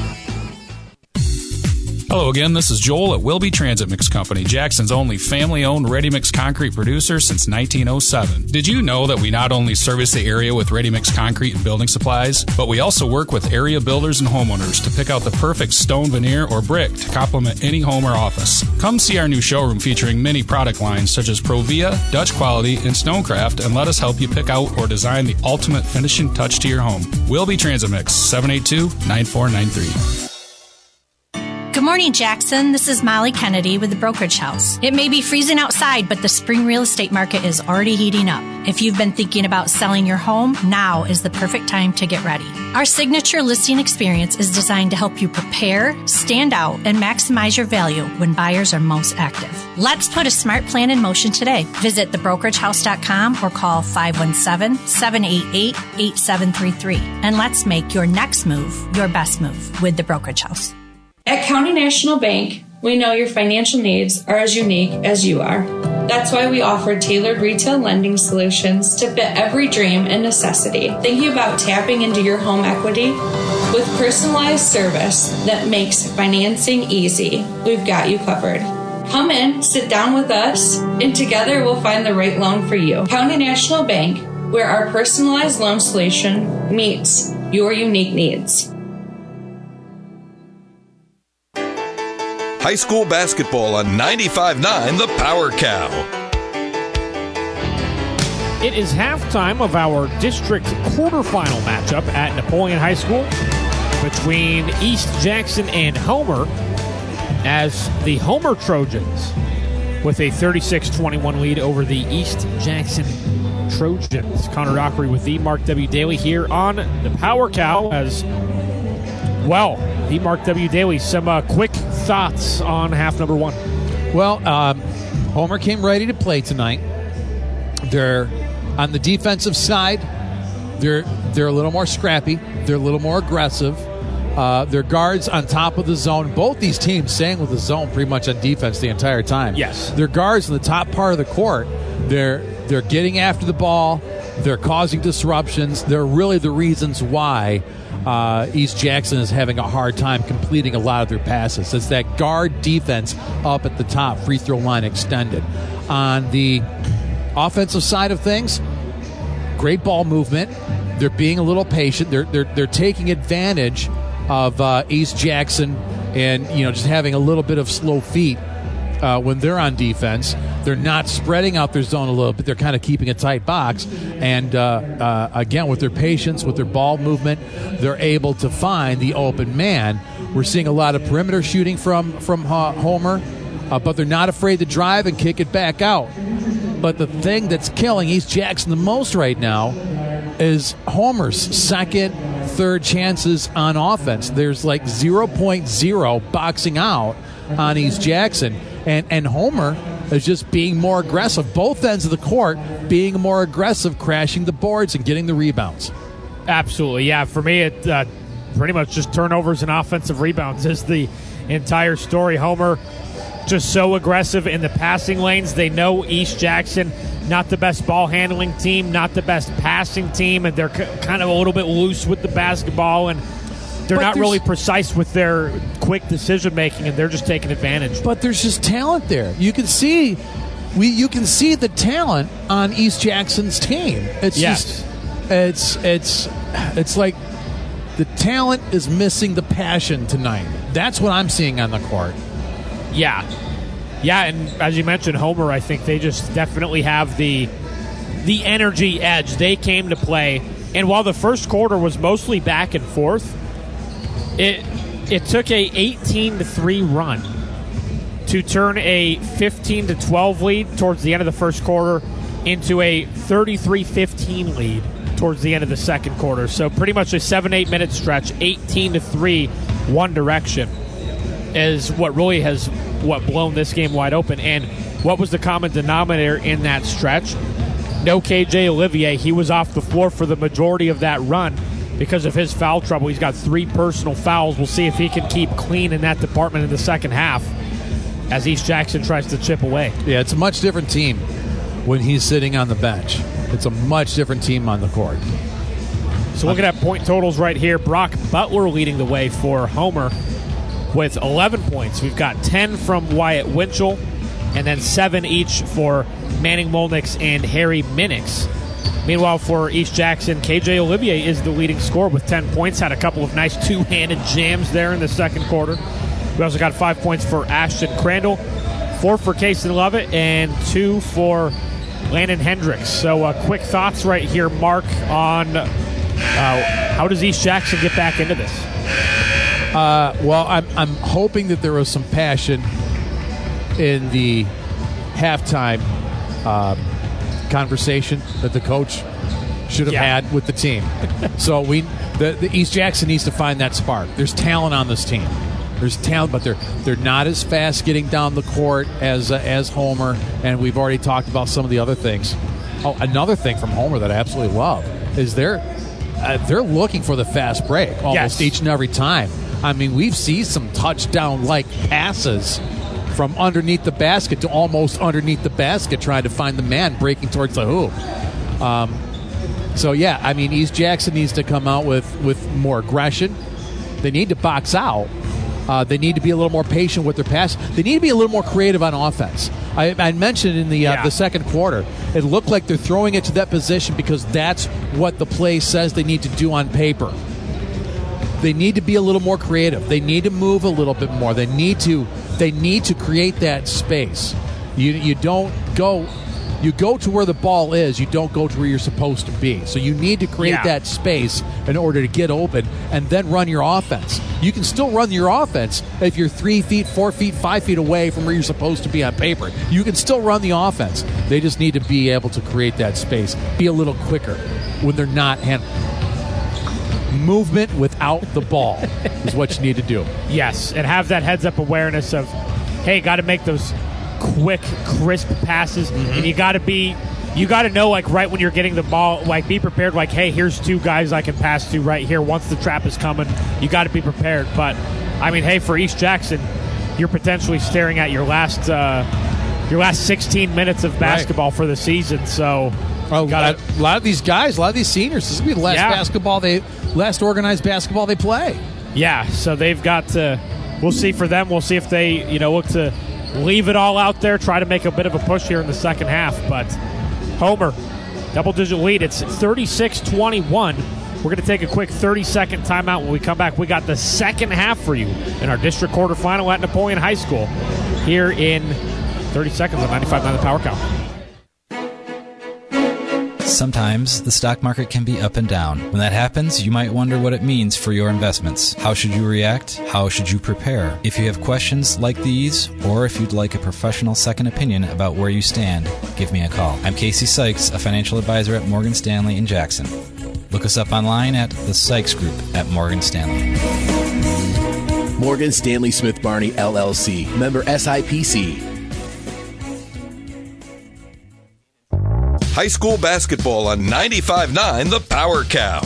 Hello again, this is Joel at Wilby Transit Mix Company, Jackson's only family-owned ready-mix concrete producer since 1907. Did you know that we not only service the area with ready-mix concrete and building supplies, but we also work with area builders and homeowners to pick out the perfect stone, veneer, or brick to complement any home or office. Come see our new showroom featuring many product lines such as Provia, Dutch Quality, and Stonecraft, and let us help you pick out or design the ultimate finishing touch to your home. Wilby Transit Mix, 782-9493. Good morning, Jackson. This is Molly Kennedy with the Brokerage House. It may be freezing outside, but the spring real estate market is already heating up. If you've been thinking about selling your home, now is the perfect time to get ready. Our signature listing experience is designed to help you prepare, stand out, and maximize your value when buyers are most active. Let's put a smart plan in motion today. Visit thebrokerage.com or call 517-788-8733. And let's make your next move your best move with the Brokerage House. At County National Bank, we know your financial needs are as unique as you are. That's why we offer tailored retail lending solutions to fit every dream and necessity. Thinking about tapping into your home equity? With personalized service that makes financing easy, we've got you covered. Come in, sit down with us, and together we'll find the right loan for you. County National Bank, where our personalized loan solution meets your unique needs. High school basketball on 95.9 The Power Cow. It is halftime of our district quarterfinal matchup at Napoleon High School between East Jackson and Homer, as the Homer Trojans with a 36-21 lead over the East Jackson Trojans. Connor Dockery with the Mark W. Daly here on the Power Cow. As well, the Mark W. Daly, some quick thoughts on half number one. Well, Homer came ready to play tonight. They're on the defensive side. They're a little more scrappy. They're a little more aggressive. Their guards on top of the zone. Both these teams staying with the zone pretty much on defense the entire time. Yes. Their guards in the top part of the court, they're getting after the ball. They're causing disruptions. They're really the reasons why East Jackson is having a hard time completing a lot of their passes. It's that guard defense up at the top, free throw line extended. On the offensive side of things, great ball movement. They're being a little patient. They're taking advantage of East Jackson and just having a little bit of slow feet when they're on defense. They're not spreading out their zone a little bit. They're kind of keeping a tight box. And, again, with their patience, with their ball movement, they're able to find the open man. We're seeing a lot of perimeter shooting from Homer, but they're not afraid to drive and kick it back out. But the thing that's killing East Jackson the most right now is Homer's second, third chances on offense. There's like 0.0 boxing out on East Jackson. And Homer is just being more aggressive. Both ends of the court being more aggressive, crashing the boards and getting the rebounds. Absolutely, yeah. For me, it pretty much just turnovers and offensive rebounds is the entire story. Homer just so aggressive in the passing lanes. They know East Jackson, not the best ball handling team, not the best passing team, and they're kind of a little bit loose with the basketball, and they're not really precise with their quick decision making, and they're just taking advantage. But there's just talent there. You can see the talent on East Jackson's team. It's like the talent is missing the passion tonight. That's what I'm seeing on the court. Yeah, and as you mentioned, Homer, I think they just definitely have the energy edge. They came to play, and while the first quarter was mostly back and forth, it took a 18-3 run to turn a 15-12 lead towards the end of the first quarter into a 33-15 lead towards the end of the second quarter. So pretty much a 7-8 minute stretch, 18-3, one direction, is what really has blown this game wide open. And what was the common denominator in that stretch? No KJ Olivier. He was off the floor for the majority of that run because of his foul trouble. He's got 3 personal fouls. We'll see if he can keep clean in that department in the second half as East Jackson tries to chip away. Yeah, it's a much different team when he's sitting on the bench. It's a much different team on the court. So looking at point totals right here, Brock Butler leading the way for Homer with 11 points. We've got 10 from Wyatt Winchell, and then 7 each for Manning Molnix and Harry Minix. Meanwhile, for East Jackson, KJ Olivier is the leading scorer with 10 points. Had a couple of nice two-handed jams there in the second quarter. We also got 5 points for Ashton Crandall, 4 for Kason Lovett, and 2 for Landon Hendricks. So quick thoughts right here, Mark, on how does East Jackson get back into this? Well, I'm hoping that there was some passion in the halftime conversation that the coach should have had with the team. So the East Jackson needs to find that spark. There's talent on this team. There's talent, but they're not as fast getting down the court as Homer, and we've already talked about some of the other things. Oh, another thing from Homer that I absolutely love is they're looking for the fast break almost each and every time. I mean, we've seen some touchdown-like passes from underneath the basket to almost underneath the basket, trying to find the man breaking towards the hoop. So, yeah, I mean, East Jackson needs to come out with more aggression. They need to box out. They need to be a little more patient with their pass. They need to be a little more creative on offense. I mentioned in the second quarter, it looked like they're throwing it to that position because that's what the play says they need to do on paper. They need to be a little more creative. They need to move a little bit more. They need to create that space. You don't go. You go to where the ball is. You don't go to where you're supposed to be. So you need to create that space in order to get open and then run your offense. You can still run your offense if you're 3 feet, 4 feet, 5 feet away from where you're supposed to be on paper. You can still run the offense. They just need to be able to create that space. Be a little quicker when they're not movement without the ball is what you need to do. Yes, and have that heads-up awareness of, hey, got to make those quick, crisp passes, and you got to know, like, right when you're getting the ball, like, be prepared, like, hey, here's two guys I can pass to right here. Once the trap is coming, you got to be prepared. But, I mean, hey, for East Jackson, you're potentially staring at your last 16 minutes of basketball for the season, so... A lot of these guys, a lot of these seniors, this will be the last organized basketball they play. Yeah, so they've got to, we'll see for them. We'll see if they, look to leave it all out there, try to make a bit of a push here in the second half. But Homer, double-digit lead. It's 36-21. We're going to take a quick 30-second timeout. When we come back, we got the second half for you in our district quarterfinal at Napoleon High School here in 30 seconds on 95.9 The Power Cow. Sometimes the stock market can be up and down. When that happens, you might wonder what it means for your investments. How should you react? How should you prepare? If you have questions like these, or if you'd like a professional second opinion about where you stand, give me a call. I'm Casey Sykes, a financial advisor at Morgan Stanley in Jackson. Look us up online at the Sykes Group at Morgan Stanley. Morgan Stanley Smith Barney, LLC. Member SIPC. High school basketball on 95.9 The Power Cow.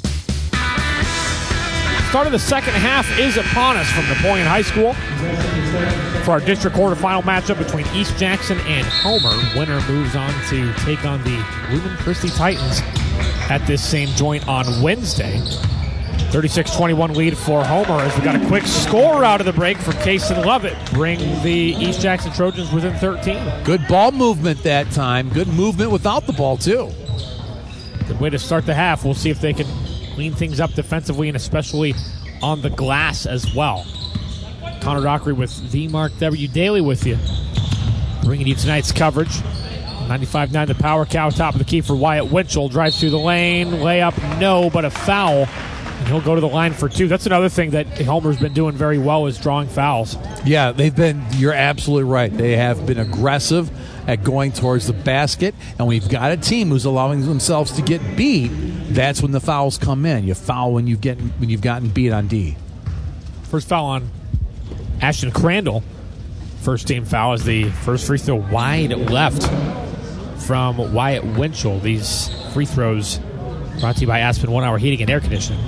Start of the second half is upon us from Napoleon High School for our district quarterfinal matchup between East Jackson and Homer. Winner moves on to take on the Lumen Christi Titans at this same joint on Wednesday. 36-21 lead for Homer as we got a quick score out of the break from Kason Lovett. Bring the East Jackson Trojans within 13. Good ball movement that time. Good movement without the ball, too. Good way to start the half. We'll see if they can clean things up defensively and especially on the glass as well. Connor Dockery with the Mark W. Daly with you. Bringing you tonight's coverage. 95.9 The Power Cow, top of the key for Wyatt Winchell. Drives through the lane. Layup, no, but a foul. And he'll go to the line for two. That's another thing that Homer's been doing very well is drawing fouls. Yeah, you're absolutely right. They have been aggressive at going towards the basket, and we've got a team who's allowing themselves to get beat. That's when the fouls come in. You foul when you've gotten beat on D. First foul on Ashton Crandall. First team foul is the first free throw wide left from Wyatt Winchell. These free throws brought to you by Aspen 1 Hour Heating and Air Conditioning.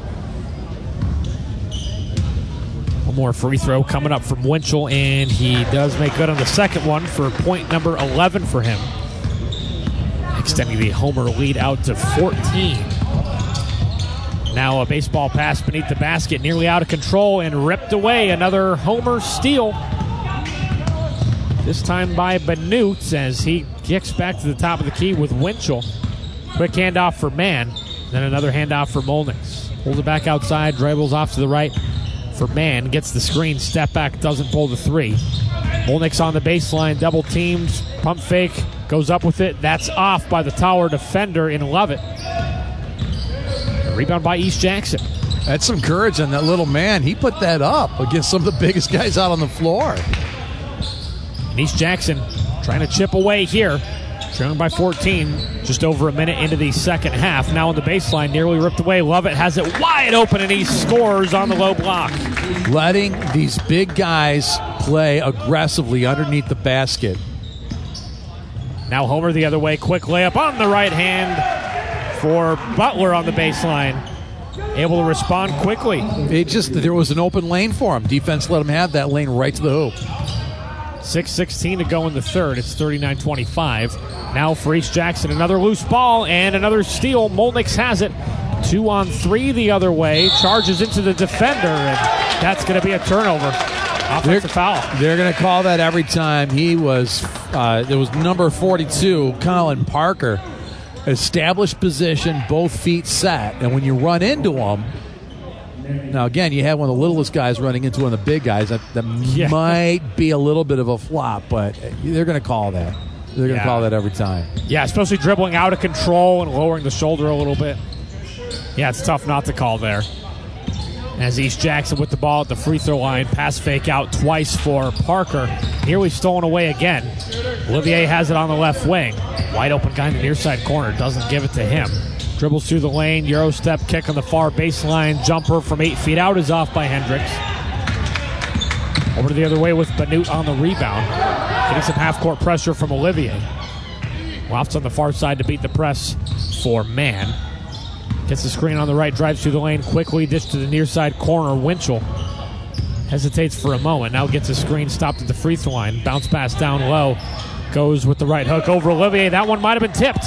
One more free throw coming up from Winchell, and he does make good on the second one for point number 11 for him. Extending the Homer lead out to 14. Now a baseball pass beneath the basket, nearly out of control and ripped away. Another Homer steal. This time by Benute as he kicks back to the top of the key with Winchell. Quick handoff for Mann. Then another handoff for Molnix. Pulls it back outside, dribbles off to the right for Mann. Gets the screen, step back, doesn't pull the three. Molnix on the baseline, double teamed, pump fake, goes up with it. That's off by the Tower defender in Lovett. A rebound by East Jackson. That's some courage on that little man. He put that up against some of the biggest guys out on the floor. East Jackson trying to chip away here. Trailing by 14, just over a minute into the second half. Now on the baseline, nearly ripped away. Lovett has it wide open, and he scores on the low block. Letting these big guys play aggressively underneath the basket. Now Homer the other way. Quick layup on the right hand for Butler on the baseline. Able to respond quickly. There was an open lane for him. Defense let him have that lane right to the hoop. 6:16 to go in the third. It's 39-25. Now for East Jackson, another loose ball and another steal. Molnix has it. 2-on-3 the other way. Charges into the defender, and that's going to be a turnover. Offensive foul. They're going to call that every time. It was number 42, Colin Parker. Established position, both feet set. And when you run into him, now again, you have one of the littlest guys running into one of the big guys. That might be a little bit of a flop, but they're going to call that. They're going to call that every time. Yeah, especially dribbling out of control and lowering the shoulder a little bit. Yeah, it's tough not to call there. As East Jackson with the ball at the free throw line, pass fake out twice for Parker. Nearly stolen away again. Olivier has it on the left wing. Wide open guy in the near side corner, doesn't give it to him. Dribbles through the lane, Euro step kick on the far baseline. Jumper from 8 feet out is off by Hendricks. Over to the other way with Banute on the rebound. Getting some half-court pressure from Olivier. Lofts on the far side to beat the press for Mann. Gets the screen on the right, drives through the lane quickly, dish to the near side corner. Winchell hesitates for a moment, now gets a screen, stopped at the free throw line. Bounce pass down low, goes with the right hook over Olivier. That one might have been tipped.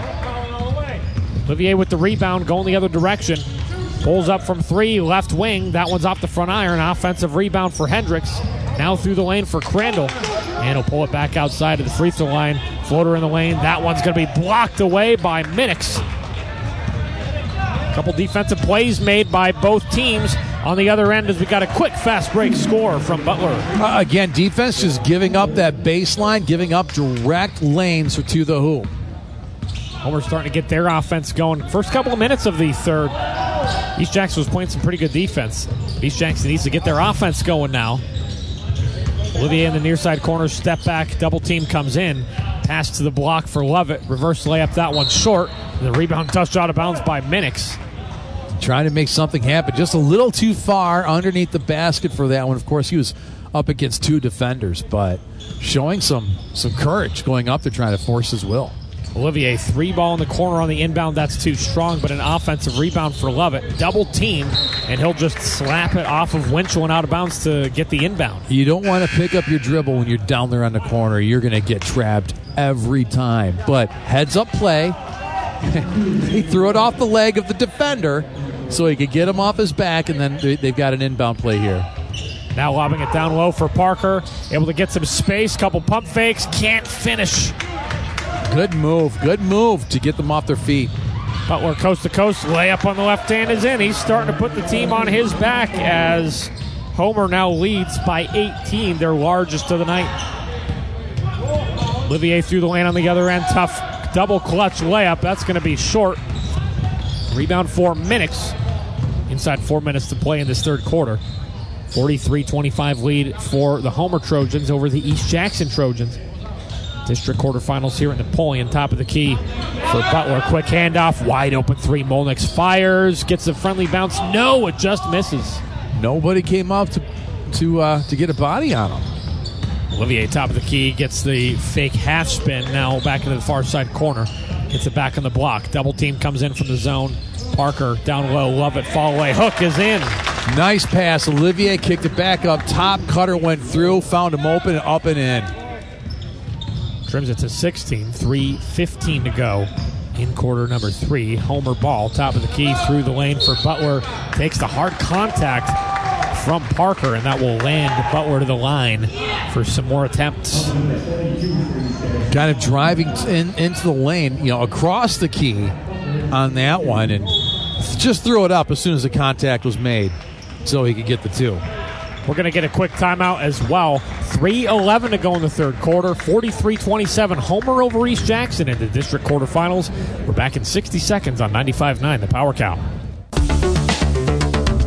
Olivier with the rebound, going the other direction. Pulls up from 3, left wing. That one's off the front iron. Offensive rebound for Hendricks. Now through the lane for Crandall. And he'll pull it back outside of the free throw line. Floater in the lane. That one's going to be blocked away by Minix. Couple defensive plays made by both teams on the other end as we got a quick fast break score from Butler. Again, defense just giving up that baseline, giving up direct lanes to the hoop. Homer's starting to get their offense going. First couple of minutes of the third, East Jackson was playing some pretty good defense. East Jackson needs to get their offense going now. Olivier in the near side corner, step back, double team comes in. Pass to the block for Lovett. Reverse layup, that one short. The rebound touched out of bounds by Minix. Trying to make something happen. Just a little too far underneath the basket for that one. Of course, he was up against 2 defenders, but showing some courage going up there trying to force his will. Olivier, 3 ball in the corner on the inbound. That's too strong, but an offensive rebound for Lovett. Double team, and he'll just slap it off of Winchell and out of bounds to get the inbound. You don't want to pick up your dribble when you're down there on the corner. You're going to get trapped every time. But heads up play. He threw it off the leg of the defender so he could get him off his back, and then they've got an inbound play here. Now lobbing it down low for Parker. Able to get some space. Couple pump fakes. Can't finish. Good move to get them off their feet. Butler coast to coast. Layup on the left hand is in. He's starting to put the team on his back as Homer now leads by 18, their largest of the night. Olivier through the lane on the other end. Tough double clutch layup. That's going to be short. Rebound for Minix. Inside 4 minutes to play in this third quarter. 43-25 lead for the Homer Trojans over the East Jackson Trojans. District quarterfinals here at Napoleon. Top of the key for Butler. Quick handoff. Wide open 3. Molnix fires. Gets a friendly bounce. No, it just misses. Nobody came up to get a body on him. Olivier, top of the key, gets the fake half spin. Now back into the far side corner. Gets it back on the block. Double team comes in from the zone. Parker down low. Lovett fall away. Hook is in. Nice pass. Olivier kicked it back up top. Cutter went through. Found him open. Up and in. Trims it to 16. 3:15 to go in quarter number 3. Homer ball. Top of the key through the lane for Butler. Takes the hard contact from Parker, and that will land Butler to the line for some more attempts. Kind of driving into the lane, across the key on that one, and just threw it up as soon as the contact was made so he could get the 2. We're going to get a quick timeout as well. 3:11 to go in the third quarter. 43-27, Homer over East Jackson in the district quarterfinals. We're back in 60 seconds on 95.9, the Power Cow.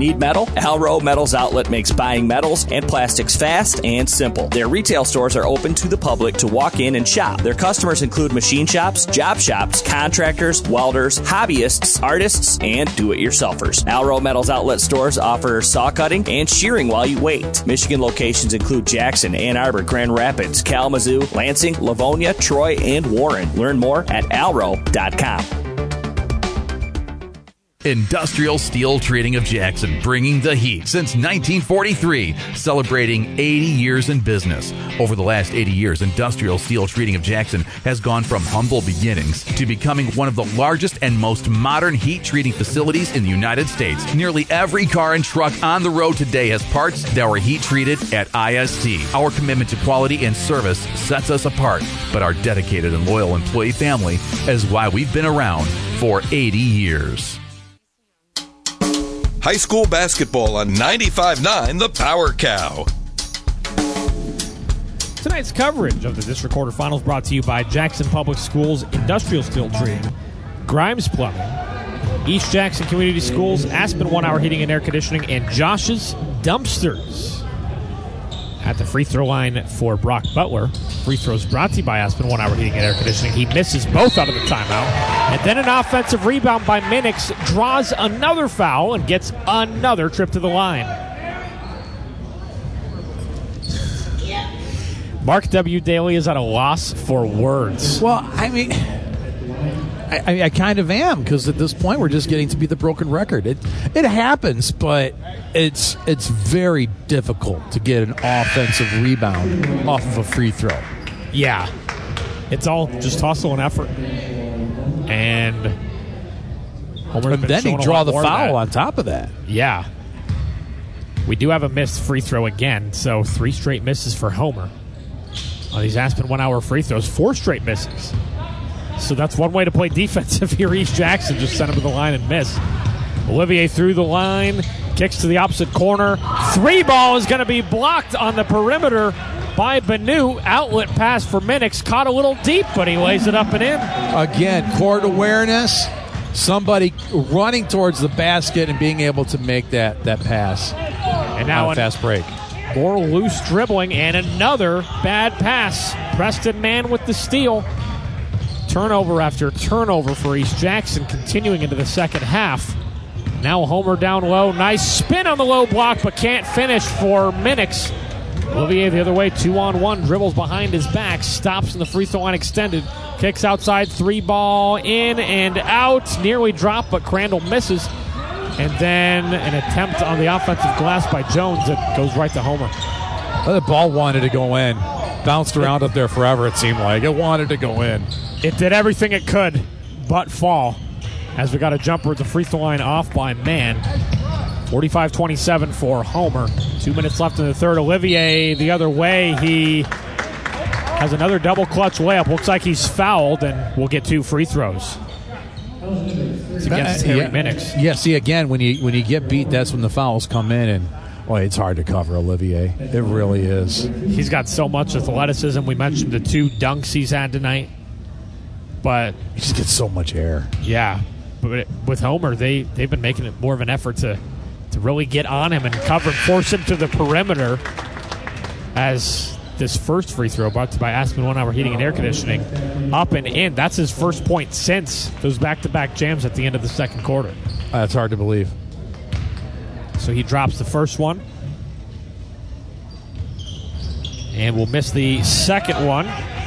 Need metal? Alro Metals Outlet makes buying metals and plastics fast and simple. Their retail stores are open to the public to walk in and shop. Their customers include machine shops, job shops, contractors, welders, hobbyists, artists, and do-it-yourselfers. Alro Metals Outlet stores offer saw cutting and shearing while you wait. Michigan locations include Jackson, Ann Arbor, Grand Rapids, Kalamazoo, Lansing, Livonia, Troy, and Warren. Learn more at alro.com. Industrial Steel Trading of Jackson, bringing the heat since 1943, celebrating 80 years in business. Over the last 80 years, Industrial Steel Trading of Jackson has gone from humble beginnings to becoming one of the largest and most modern heat treating facilities in the United States. Nearly every car and truck on the road today has parts that were heat treated at IST. Our commitment to quality and service sets us apart, but our dedicated and loyal employee family is why we've been around for 80 years. High school basketball on 95.9 The Power Cow. Tonight's coverage of the district quarterfinals brought to you by Jackson Public Schools, Industrial Steel Trading, Grimes Plumbing, East Jackson Community Schools, Aspen 1 Hour Heating and Air Conditioning, and Josh's Dumpsters. At the free throw line for Brock Butler. Free throws brought to you by Aspen 1 Hour Heating and Air Conditioning. He misses both out of the timeout. And then an offensive rebound by Minix, draws another foul and gets another trip to the line. Mark W. Daly is at a loss for words. Well, I mean, I kind of am, because at this point we're just getting to be the broken record. It happens, but it's very difficult to get an offensive rebound off of a free throw. Yeah. It's all just hustle and effort. And Homer's been then he showing a draw lot the more of foul that. on top of that. Yeah. We do have a missed free throw again, so 3 straight misses for Homer. On these Aspen 1 Hour free throws, 4 straight misses. So that's one way to play defensive here. East Jackson just sent him to the line and miss. Olivier through the line, kicks to the opposite corner. 3 ball is going to be blocked on the perimeter by Benu. Outlet pass for Minix. Caught a little deep, but he lays it up and in. Again, court awareness. Somebody running towards the basket and being able to make that pass. And now on a fast break. More loose dribbling and another bad pass. Preston Mann with the steal. Turnover after turnover for East Jackson, continuing into the second half. Now Homer down low. Nice spin on the low block, but can't finish for Minix. Olivier the other way, 2-on-1, dribbles behind his back, stops in the free throw line extended, kicks outside, 3 ball in and out, nearly dropped, but Crandall misses. And then an attempt on the offensive glass by Jones that goes right to Homer. Well, the ball wanted to go in. Bounced around up there forever, it seemed like. It wanted to go in. It did everything it could but fall, as we got a jumper at the free throw line off by Mann. 45-27 for Homer. 2 minutes left in the third. Olivier the other way. He has another double clutch layup. Looks like he's fouled, and we'll get 2 free throws. It's against Harry Minix. Yeah, see, again, when you get beat, that's when the fouls come in, and it's hard to cover Olivier. It really is. He's got so much athleticism. We mentioned the 2 dunks he's had tonight. But he just gets so much air. Yeah. But with Homer, they've been making it more of an effort to really get on him and cover and force him to the perimeter. As this first free throw brought to you by Aspen 1 Hour Heating and Air Conditioning, up and in. That's his first point since those back-to-back jams at the end of the second quarter. That's hard to believe. So he drops the first one. And will miss the second one.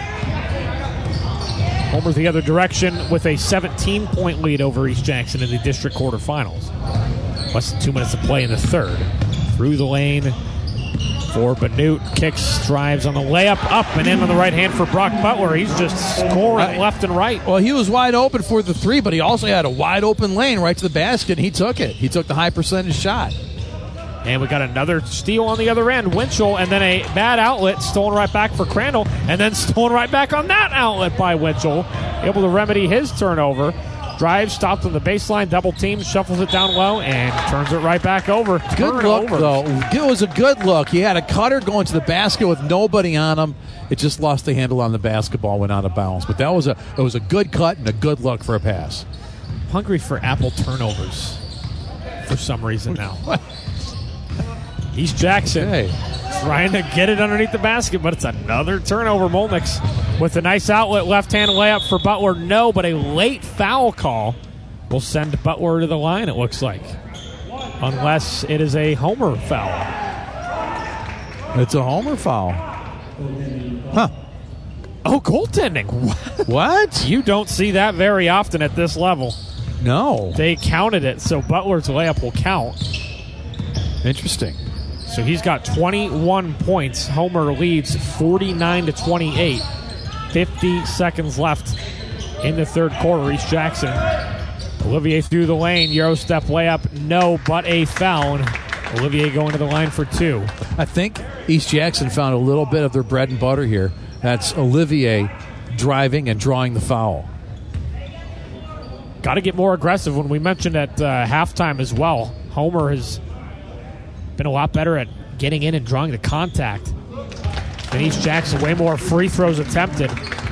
Homer the other direction with a 17-point lead over East Jackson in the district quarterfinals. Less than 2 minutes to play in the third. Through the lane for Benute. Kicks, drives on the layup, up and in on the right hand for Brock Butler. He's just scoring left and right. Well, he was wide open for the 3, but he also had a wide open lane right to the basket, and he took it. He took the high percentage shot. And we got another steal on the other end. Winchell, and then a bad outlet, stolen right back for Crandall, and then stolen right back on that outlet by Winchell. Able to remedy his turnover. Drives, stopped on the baseline, double team, shuffles it down low, and turns it right back over. Good look, though. It was a good look. He had a cutter going to the basket with nobody on him. It just lost the handle on the basketball, went out of bounds. But it was a good cut and a good look for a pass. Hungry for Apple turnovers for some reason now. East Jackson trying to get it underneath the basket, but it's another turnover. Molnix with a nice outlet left-hand layup for Butler. No, but a late foul call will send Butler to the line, it looks like. Unless it is a Homer foul. It's a Homer foul. Huh. Oh, goaltending. What? You don't see that very often at this level. No. They counted it, so Butler's layup will count. Interesting. So he's got 21 points. Homer leads 49-28. 50 seconds left in the third quarter. East Jackson. Olivier through the lane. Euro step layup. No, but a foul. Olivier going to the line for two. I think East Jackson found a little bit of their bread and butter here. That's Olivier driving and drawing the foul. Got to get more aggressive. When we mentioned at halftime as well, Homer has been a lot better at getting in and drawing the contact than East Jackson. Way more free throws attempted.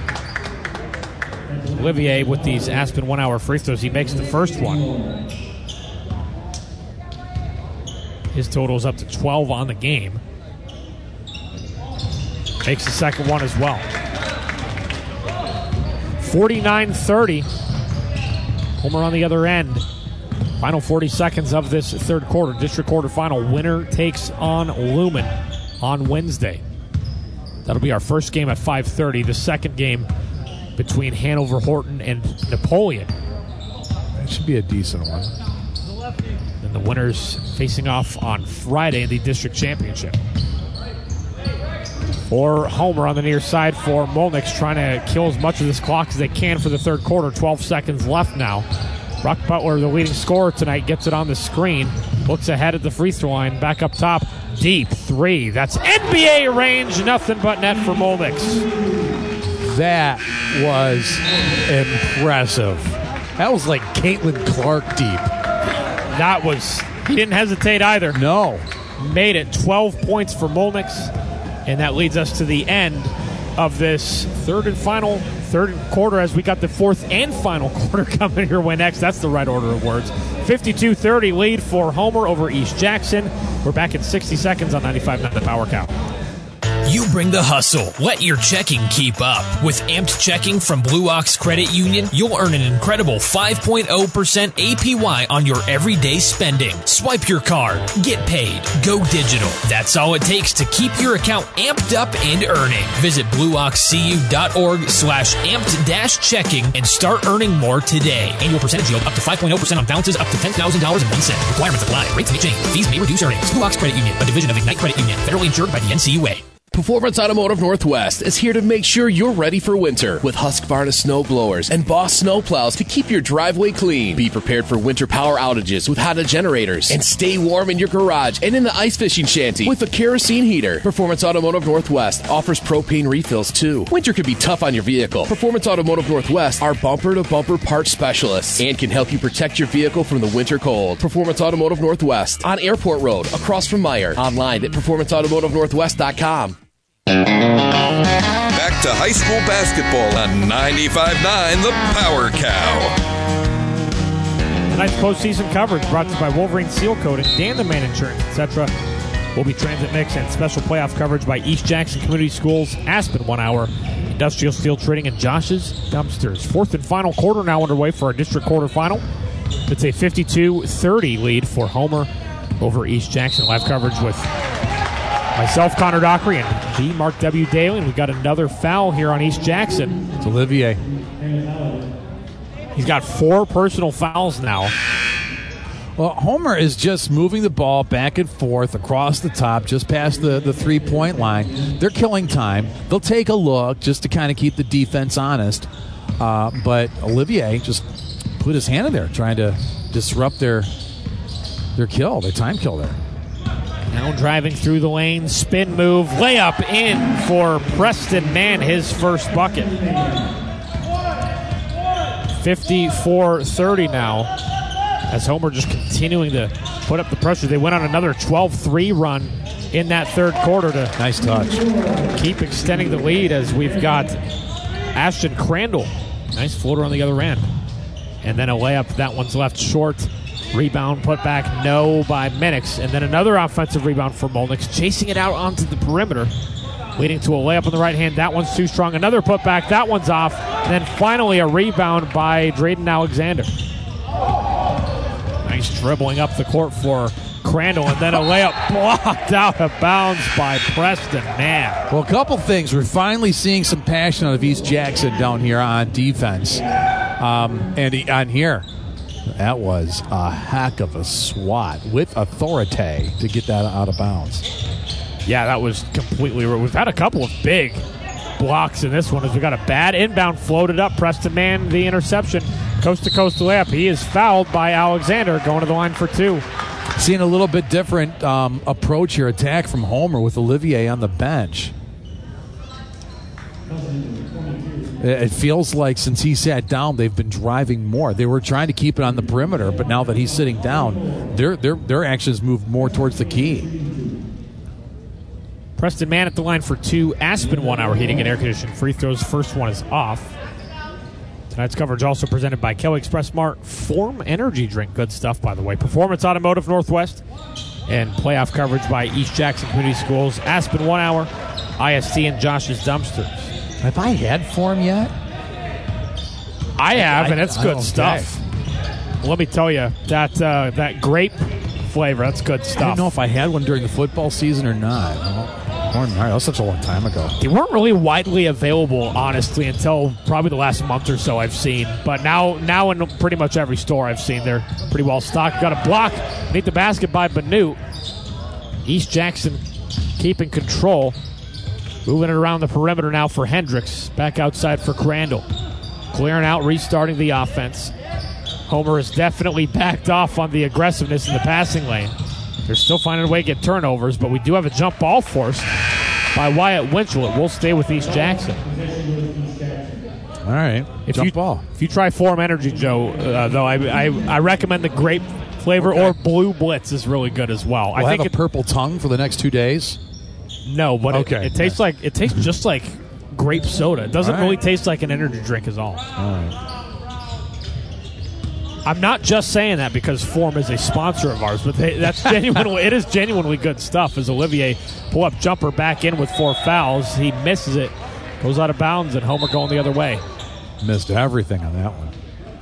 Olivier with these Aspen 1 hour free throws, he makes the first one. His total is up to 12 on the game. Makes the second one as well. 49-30. Homer on the other end. Final 40 seconds of this third quarter. District quarterfinal. Winner takes on Lumen on Wednesday. That'll be our first game at 5:30. The second game between Hanover Horton and Napoleon. That should be a decent one. And the winners facing off on Friday in the district championship. For Homer on the near side for Molnix, trying to kill as much of this clock as they can for the third quarter. 12 seconds left now. Brock Butler, the leading scorer tonight, gets it on the screen. Looks ahead at the free throw line. Back up top. Deep three. That's NBA range. Nothing but net for Molnix. That was impressive. That was like Caitlin Clark deep. That was... He didn't hesitate either. No. Made it 12 points for Molnix. And that leads us to the end of this third quarter as we got the fourth and final quarter coming your way next. That's the right order of words. 52-30 lead for Homer over East Jackson. We're back in 60 seconds on 95.9 The Power Cow. You bring the hustle. Let your checking keep up. With Amped Checking from Blue Ox Credit Union, you'll earn an incredible 5.0% APY on your everyday spending. Swipe your card. Get paid. Go digital. That's all it takes to keep your account amped up and earning. Visit blueoxcu.org/amped-checking and start earning more today. Annual percentage yield up to 5.0% on balances up to $10,000.01. Requirements apply. Rates may change. Fees may reduce earnings. Blue Ox Credit Union, a division of Ignite Credit Union. Federally insured by the NCUA. Performance Automotive Northwest is here to make sure you're ready for winter with Husqvarna snow blowers and Boss snow plows to keep your driveway clean. Be prepared for winter power outages with Honda generators and stay warm in your garage and in the ice fishing shanty with a kerosene heater. Performance Automotive Northwest offers propane refills too. Winter could be tough on your vehicle. Performance Automotive Northwest are bumper-to-bumper parts specialists and can help you protect your vehicle from the winter cold. Performance Automotive Northwest on Airport Road across from Meyer. Online at performanceautomotivenorthwest.com. Back to high school basketball on 95.9 The Power Cow. Tonight's postseason coverage brought to you by Wolverine Seal Coating, Dan the Man Insurance, etc. Will be Transit Mix and special playoff coverage by East Jackson Community Schools, Aspen 1 hour, Industrial Steel Trading, and Josh's Dumpsters. Fourth and final quarter now underway for our district quarterfinal. It's a 52-30 lead for Homer over East Jackson. Live coverage with myself, Connor Dockery, and G. Mark W. Daly. And we've got another foul here on East Jackson. It's Olivier. He's got 4 personal fouls now. Well, Homer is just moving the ball back and forth across the top, just past the 3-point line. They're killing time. They'll take a look just to kind of keep the defense honest. But Olivier just put his hand in there, trying to disrupt their kill, their time kill there. Now driving through the lane, spin move, layup in for Preston Mann, his first bucket. 54-30 now, as Homer just continuing to put up the pressure. They went on another 12-3 run in that third quarter to nice touch. Keep extending the lead as we've got Ashton Crandall. Nice floater on the other end. And then a layup, that one's left short Rebound put back, no, by Minix. And then another offensive rebound for Molnix, chasing it out onto the perimeter, leading to a layup on the right hand. That one's too strong. Another putback, that one's off. And then finally a rebound by Drayden Alexander. Nice dribbling up the court for Crandall, and then a layup blocked out of bounds by Preston Mann. Well, a couple things. We're finally seeing some passion out of East Jackson down here on defense. And on here, that was a heck of a swat with authority to get that out of bounds. Yeah, that was completely. We've had a couple of big blocks in this one as we got a bad inbound floated up. Preston Mann, the interception, coast-to-coast layup. He is fouled by Alexander, going to the line for 2. Seeing a little bit different approach here, attack from Homer with Olivier on the bench. It feels like since he sat down, they've been driving more. They were trying to keep it on the perimeter, but now that he's sitting down, their actions move more towards the key. Preston Mann at the line for 2. Aspen 1 hour heating and air conditioning free throws. First one is off. Tonight's coverage also presented by Kelly Express Mart Form Energy Drink. Good stuff, by the way. Performance Automotive Northwest. And playoff coverage by East Jackson Community Schools. Aspen 1 hour. IST and Josh's Dumpsters. Have I had Form yet? I have, and it's good stuff. Well, let me tell you, that grape flavor, that's good stuff. I don't know if I had one during the football season or not. That was such a long time ago. They weren't really widely available, honestly, until probably the last month or so I've seen. But now in pretty much every store I've seen, they're pretty well stocked. Got a block beneath the basket by Benute. East Jackson keeping control. Moving it around the perimeter now for Hendricks. Back outside for Crandall. Clearing out, restarting the offense. Homer has definitely backed off on the aggressiveness in the passing lane. They're still finding a way to get turnovers, but we do have a jump ball forced by Wyatt Winchell. It will stay with East Jackson. All right, jump ball. If you try Form Energy, Joe, though, I recommend the grape flavor or Blue Blitz is really good as well. We'll I think have a purple tongue for the next 2 days. No, but it tastes like just like grape soda. It doesn't really taste like an energy drink at all. All right. I'm not just saying that because Form is a sponsor of ours, but that's genuinely it is genuinely good stuff. As Olivier pull up jumper back in with 4 fouls, he misses it, goes out of bounds, and Homer going the other way. Missed everything on that one.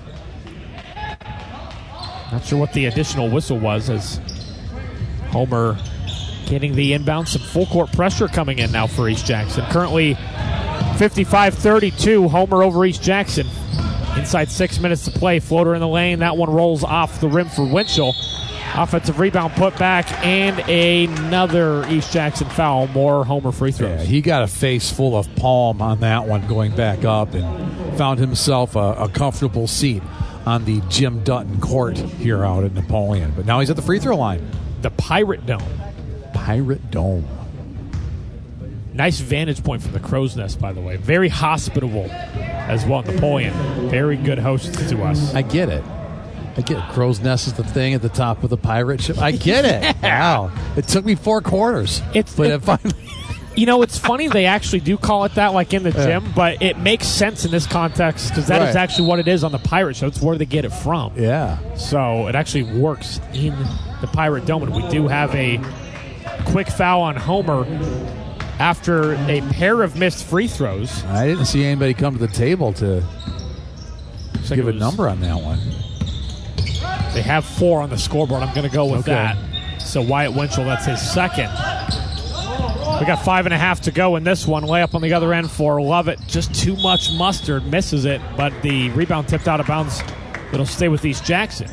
Not sure what the additional whistle was as Homer getting the inbound. Some full court pressure coming in now for East Jackson. Currently 55-32, Homer over East Jackson. Inside 6 minutes to play. Floater in the lane. That one rolls off the rim for Winchell. Offensive rebound put back and another East Jackson foul. More Homer free throws. Yeah, he got a face full of palm on that one going back up and found himself a comfortable seat on the Jim Dutton court here out at Napoleon. But now he's at the free throw line. The Pirate Dome. Pirate Dome. Nice vantage point from the Crow's Nest, by the way. Very hospitable as well, Napoleon. Very good host to us. I get it. Crow's Nest is the thing at the top of the pirate ship. I get it. Wow. It took me 4 quarters. Finally. You know, it's funny they actually do call it that, like in the gym, but it makes sense in this context because that is actually what it is on the pirate show. It's where they get it from. Yeah. So it actually works in the Pirate Dome. And we do have a quick foul on Homer after a pair of missed free throws. I didn't see anybody come to the table to give a number on that one. They have 4 on the scoreboard. I'm going to go with that. So Wyatt Winchell, that's his second. We got 5.5 to go in this one. Layup on the other end for Lovett. Just too much mustard. Misses it, but the rebound tipped out of bounds. It'll stay with East Jackson.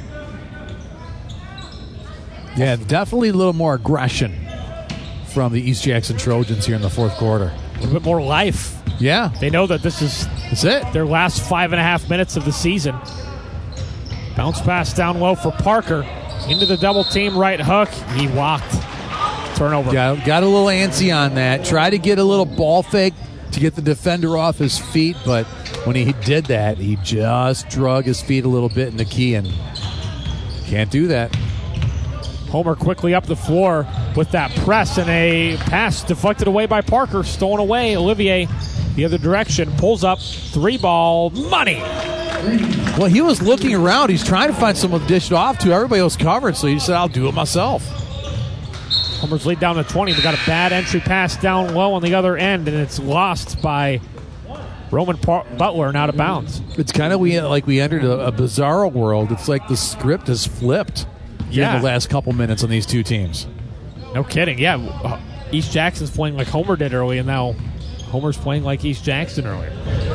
Yeah, definitely a little more aggression from the East Jackson Trojans here in the fourth quarter. A little bit more life. Yeah. They know that that's it. Their last 5.5 minutes of the season. Bounce pass down low for Parker. Into the double team right hook. He walked. Turnover. Got a little antsy on that. Tried to get a little ball fake to get the defender off his feet, but when he did that, he just drug his feet a little bit in the key and can't do that. Homer quickly up the floor with that press and a pass deflected away by Parker. Stolen away. Olivier the other direction. Pulls up. 3-ball. Money. Well, he was looking around. He's trying to find someone to dish it off to. Everybody was covered, so he said, I'll do it myself. Homer's lead down to 20. We got a bad entry pass down low on the other end, and it's lost by Roman Butler and out of bounds. It's kind of like we entered a bizarro world. It's like the script has flipped in the last couple minutes on these two teams. No kidding. Yeah, East Jackson's playing like Homer did early, and now Homer's playing like East Jackson earlier.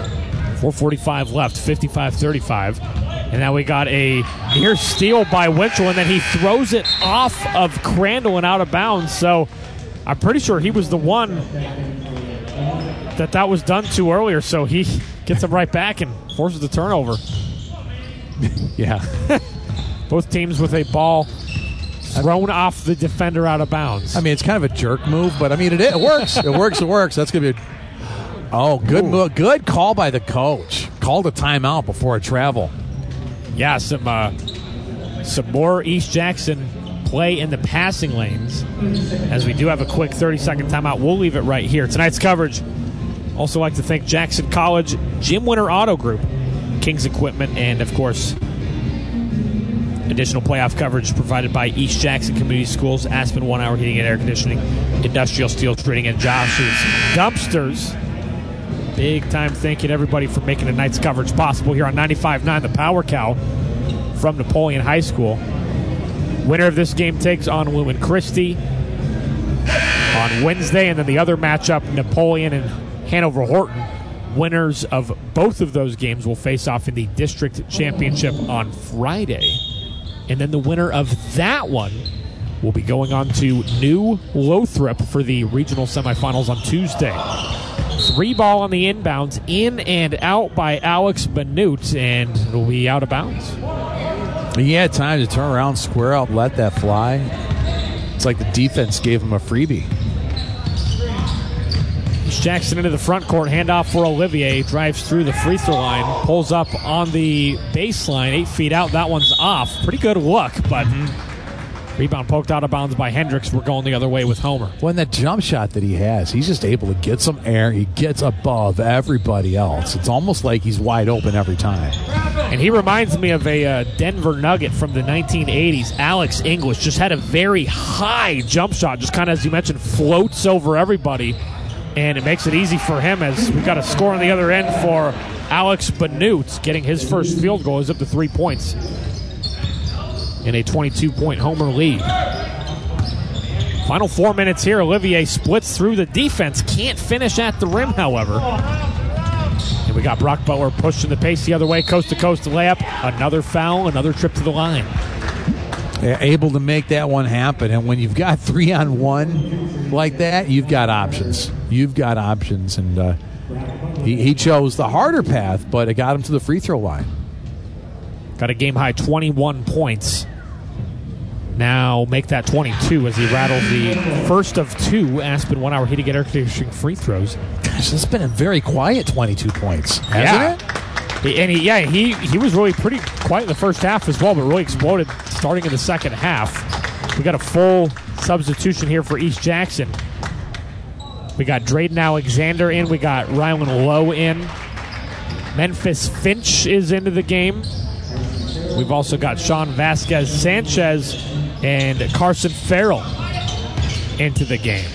4:45 left, 55-35. And now we got a near steal by Winchell, and then he throws it off of Crandall and out of bounds. So I'm pretty sure he was the one that was done to earlier. So he gets him right back and forces the turnover. Yeah. Both teams with a ball thrown off the defender out of bounds. I mean, it's kind of a jerk move, but I mean, it works. It works. That's going to be good move. Good call by the coach. Called a timeout before a travel. Yeah, some more East Jackson play in the passing lanes, as we do have a quick 30-second timeout. We'll leave it right here. Tonight's coverage. Also like to thank Jackson College, Jim Winter Auto Group, King's Equipment, and, of course, additional playoff coverage provided by East Jackson Community Schools, Aspen 1 Hour Heating and Air Conditioning, Industrial Steel Treating, and Josh's Dumpsters. Big time thank you to everybody for making tonight's coverage possible here on 95.9 The Power Cow from Napoleon High School. Winner of this game takes on Lumen Christi on Wednesday, and then the other matchup, Napoleon and Hanover Horton. Winners of both of those games will face off in the district championship on Friday. And then the winner of that one will be going on to New Lothrop for the regional semifinals on Tuesday. 3-ball on the inbounds, in and out by Alex Benute, and it'll be out of bounds. He had time to turn around, square up, let that fly. It's like the defense gave him a freebie. East Jackson into the front court, handoff for Olivier, drives through the free throw line, pulls up on the baseline, 8 feet out. That one's off. Pretty good look, but rebound poked out of bounds by Hendricks. We're going the other way with Homer. When that jump shot that he has, he's just able to get some air. He gets above everybody else. It's almost like he's wide open every time. And he reminds me of a Denver Nugget from the 1980s. Alex English just had a very high jump shot, just kind of, as you mentioned, floats over everybody. And it makes it easy for him, as we've got a score on the other end for Alex Benute, getting his first field goal. Is up to 3 points in a 22-point Homer lead. Final 4 minutes here. Olivier splits through the defense. Can't finish at the rim, however. And we got Brock Butler pushing the pace the other way, coast-to-coast layup. Another foul, another trip to the line. They're able to make that one happen. And when you've got 3-on-1 like that, you've got options. And he chose the harder path, but it got him to the free throw line. Got a game-high 21 points. Now make that 22 as he rattled the first of 2 Aspen 1 Hour Heating and Air Conditioning free throws. Gosh, it's been a very quiet 22 points, hasn't it? And he was really pretty quiet in the first half as well, but really exploded starting in the second half. We got a full substitution here for East Jackson. We got Drayden Alexander in. We got Rylan Lowe in. Memphis Finch is into the game. We've also got Sean Vasquez Sanchez and Carson Farrell into the game.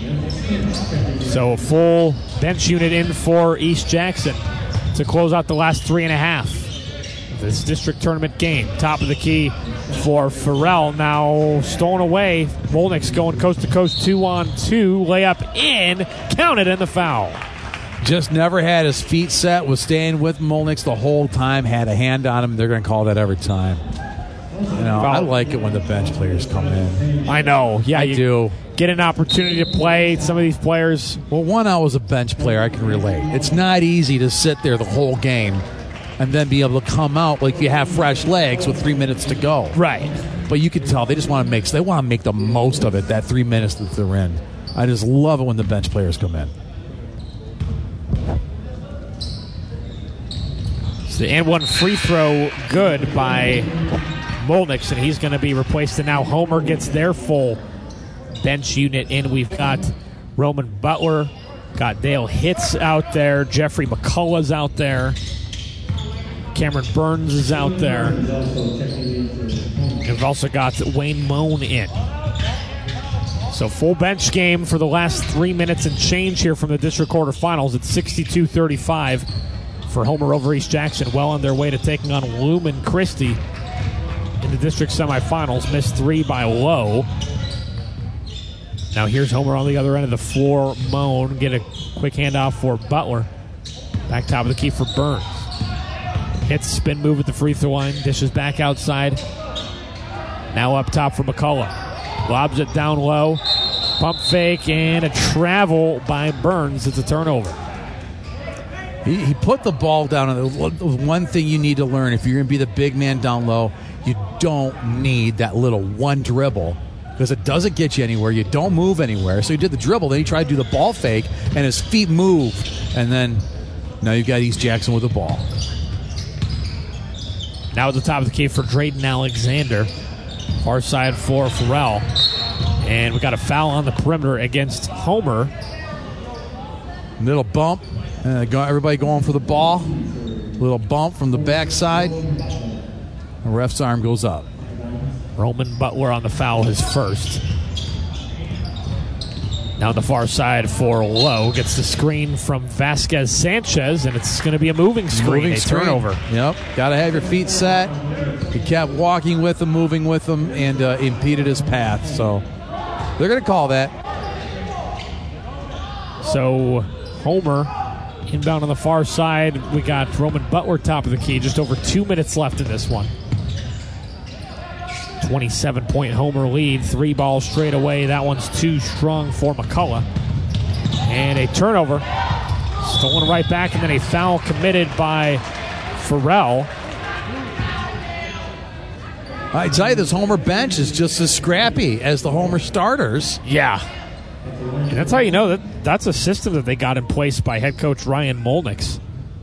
So a full bench unit in for East Jackson to close out the last 3.5 of this district tournament game. Top of the key for Farrell. Now stolen away. Molnick's going coast to coast, 2-on-2. Layup in. Counted in the foul. Just never had his feet set, was staying with Molnick's the whole time, had a hand on him. They're going to call that every time. I like it when the bench players come in. I know. Yeah, I do. Get an opportunity to play. Some of these players. Well, I was a bench player. I can relate. It's not easy to sit there the whole game and then be able to come out like you have fresh legs with 3 minutes to go. Right. But you can tell they just want to make the most of it, that 3 minutes that they're in. I just love it when the bench players come in. The and one free throw good by Molnick, and he's going to be replaced. And now Homer gets their full bench unit in. We've got Roman Butler, got Dale Hitz out there, Jeffrey McCullough's out there, Cameron Burns is out there. And we've also got Wayne Moan in. So full bench game for the last 3 minutes and change here from the district quarterfinals. It's 62-35 for Homer over East Jackson. Well on their way to taking on Lumen Christie in the district semifinals. Missed 3 by Lowe. Now here's Homer on the other end of the floor. Moan get a quick handoff for Butler. Back top of the key for Burns. Hits spin move at the free throw line. Dishes back outside. Now up top for McCullough. Lobs it down low. Pump fake and a travel by Burns. It's a turnover. He put the ball down. One thing you need to learn if you're going to be the big man down low, you don't need that little one dribble because it doesn't get you anywhere. You don't move anywhere. So he did the dribble. Then he tried to do the ball fake, and his feet moved. And then now you've got East Jackson with the ball. Now at the top of the key for Drayden Alexander. Far side for Farrell. And we got a foul on the perimeter against Homer. Little bump. Everybody going for the ball. Little bump from the backside. The ref's arm goes up. Roman Butler on the foul, his first. Now on the far side for Lowe. Gets the screen from Vasquez Sanchez, and it's going to be a moving screen. Turnover. Yep. Got to have your feet set. He kept walking with him, moving with him, and impeded his path. So they're going to call that. So Homer inbound on the far side. We got Roman Butler top of the key. Just over 2 minutes left in this one. 27-point Homer lead. 3 balls straight away. That one's too strong for McCullough. And a turnover. Stolen right back, and then a foul committed by Farrell. I tell you, this Homer bench is just as scrappy as the Homer starters. Yeah. And that's how you know that's a system that they got in place by head coach Ryan Molnix.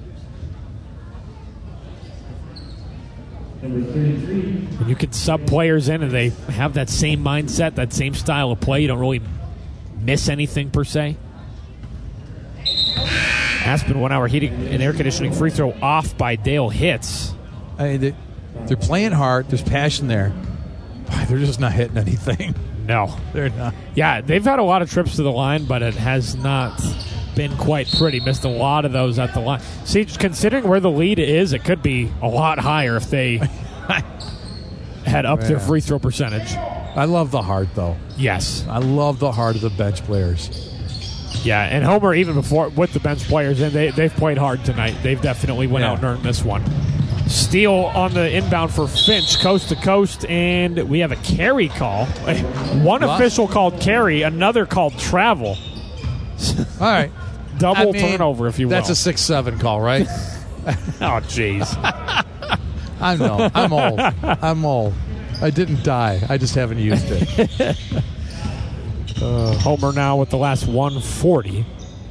When you can sub players in and they have that same mindset, that same style of play, you don't really miss anything per se. Aspen 1 hour heating and air conditioning free throw off by Dale Hitz. They're playing hard. There's passion there. They're just not hitting anything. No. They're not. Yeah, they've had a lot of trips to the line, but it has not been quite pretty. Missed a lot of those at the line. See, considering where the lead is, it could be a lot higher if they had upped their free throw percentage. I love the heart, though. Yes. I love the heart of the bench players. Yeah, and Homer, even before with the bench players in, they've played hard tonight. They've definitely went out and earned this one. Steal on the inbound for Finch, coast to coast, and we have a carry call. One official called carry, another called travel. All right. Double turnover, if you will. That's a 6-7 call, right? Oh, jeez. I know. I'm old. I didn't die. I just haven't used it. Homer now with the last 140.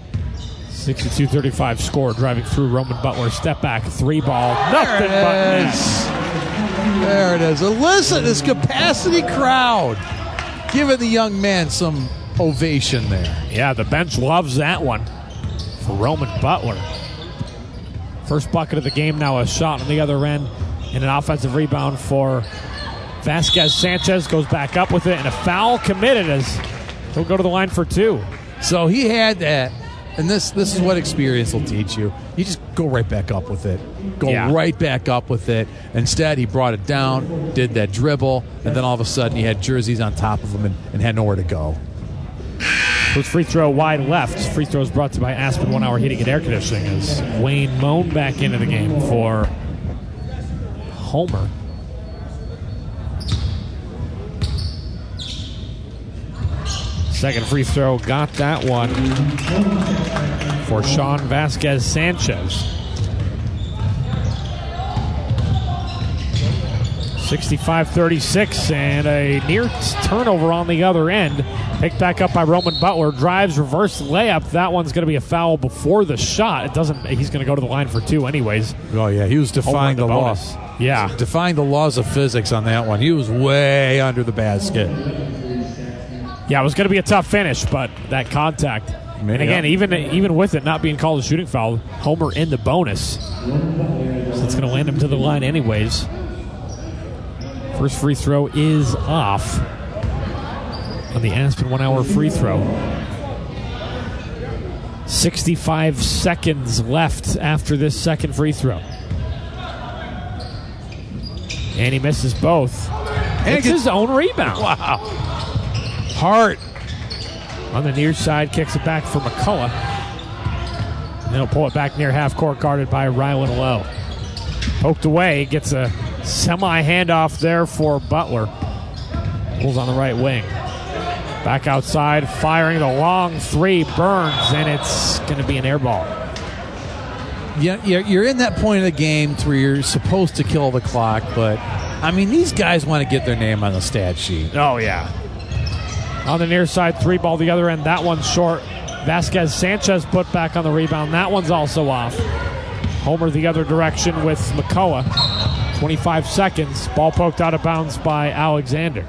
62-35 score, driving through Roman Butler. Step back, 3 ball, nothing but net. There it is. Listen, this capacity crowd giving the young man some ovation there. Yeah, the bench loves that one for Roman Butler. First bucket of the game now, a shot on the other end, and an offensive rebound for Vasquez Sanchez. Goes back up with it, and a foul committed as he'll go to the line for 2. So he had that. And this is what experience will teach you. You just go right back up with it. Right back up with it. Instead, he brought it down, did that dribble, and then all of a sudden he had jerseys on top of him and had nowhere to go. First free throw wide left. Free throw is brought to you by Aspen 1 hour heating and air conditioning as Wayne Moan back into the game for Homer. Second free throw, got that one for Sean Vasquez Sanchez. 65-36, and a near turnover on the other end. Picked back up by Roman Butler, drives, reverse layup. That one's going to be a foul before the shot. It doesn't. He's going to go to the line for 2 anyways. Oh, yeah, he was defying the laws. Yeah. Defying the laws of physics on that one. He was way under the basket. Yeah, it was going to be a tough finish, but that contact. And again, even with it not being called a shooting foul, Homer in the bonus. So it's going to land him to the line anyways. First free throw is off on the Aspen 1 hour free throw. 65 seconds left after this second free throw. And he misses both. And it's his own rebound. Wow. Hart on the near side, kicks it back for McCullough. And he'll pull it back near half court, guarded by Rylan Lowe. Poked away, gets a semi-handoff there for Butler. Pulls on the right wing. Back outside, firing the long three, Burns, and it's going to be an air ball. Yeah, you're in that point of the game where you're supposed to kill the clock, but, I mean, these guys want to get their name on the stat sheet. Oh, yeah. On the near side, three ball the other end. That one's short. Vasquez Sanchez put back on the rebound. That one's also off. Homer the other direction with McCullough. 25 seconds. Ball poked out of bounds by Alexander.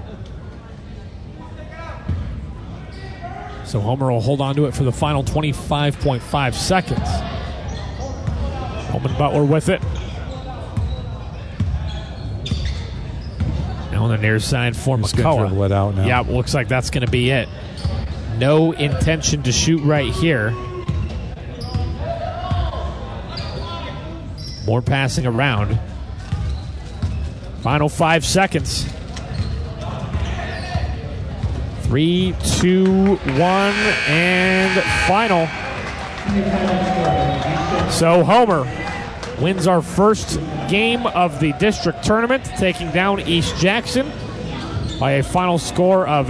So Homer will hold on to it for the final 25.5 seconds. Holman Butler with it. Now on the near side for McCullough. It out now. Yeah, looks like that's going to be it. No intention to shoot right here. More passing around. Final 5 seconds. 3, 2, 1, and final. So Homer wins our first game of the district tournament, taking down East Jackson by a final score of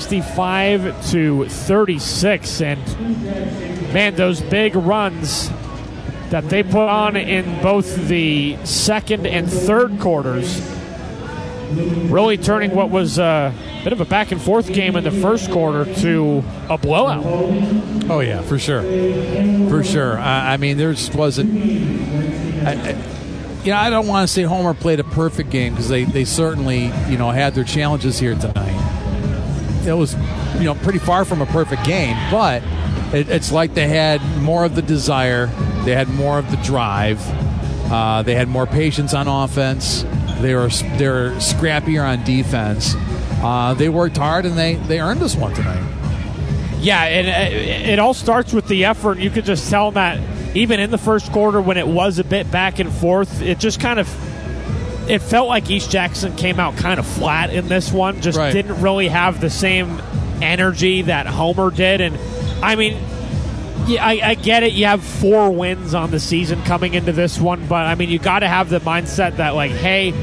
65-36. And man, those big runs that they put on in both the second and third quarters, really turning what was a bit of a back and forth game in the first quarter to a blowout. Oh, yeah, for sure. For sure. I mean, there just wasn't... I don't want to say Homer played a perfect game because they certainly, had their challenges here tonight. It was, pretty far from a perfect game, but it's like they had more of the desire. They had more of the drive. They had more patience on offense. They're scrappier on defense. They worked hard, and they earned this one tonight. Yeah, and it all starts with the effort. You could just tell that even in the first quarter when it was a bit back and forth, it just kind of it felt like East Jackson came out kind of flat in this one. Just didn't really have the same energy that Homer did. And, I mean, yeah, I get it. You have 4 wins on the season coming into this one. But, I mean, you got to have the mindset that, like, hey,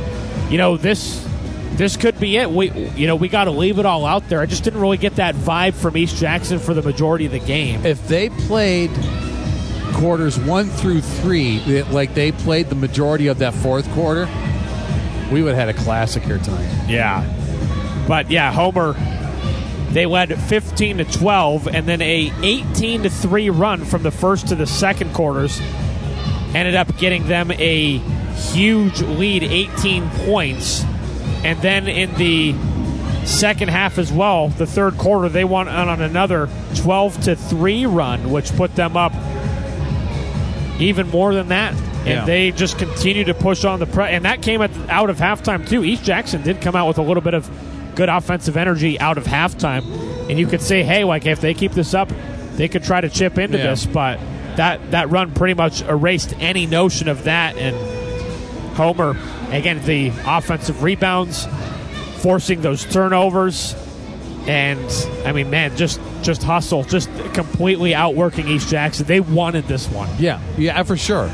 this could be it. We got to leave it all out there. I just didn't really get that vibe from East Jackson for the majority of the game. If they played quarters 1 through 3 like they played the majority of that fourth quarter, we would have had a classic here tonight. Yeah. But, yeah, Homer, they led 15-12, and then a 18-3 run from the first to the second quarters ended up getting them a huge lead, 18 points. And then in the second half as well, the third quarter, they went on another 12-3 run, which put them up even more than that. And they just continue to push on the press. And that came out of halftime, too. East Jackson did come out with a little bit of good offensive energy out of halftime. And you could say, hey, like, if they keep this up, they could try to chip into this. But that run pretty much erased any notion of that. And Homer, again, the offensive rebounds, forcing those turnovers. And, I mean, man, just hustle, just completely outworking East Jackson. They wanted this one. Yeah, for sure.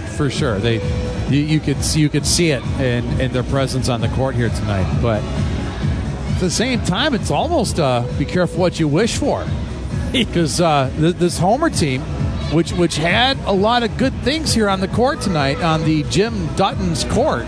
You could see it in their presence on the court here tonight. But at the same time, it's almost be careful what you wish for, because this Homer team, which had a lot of good things here on the court tonight on the Jim Dutton's court,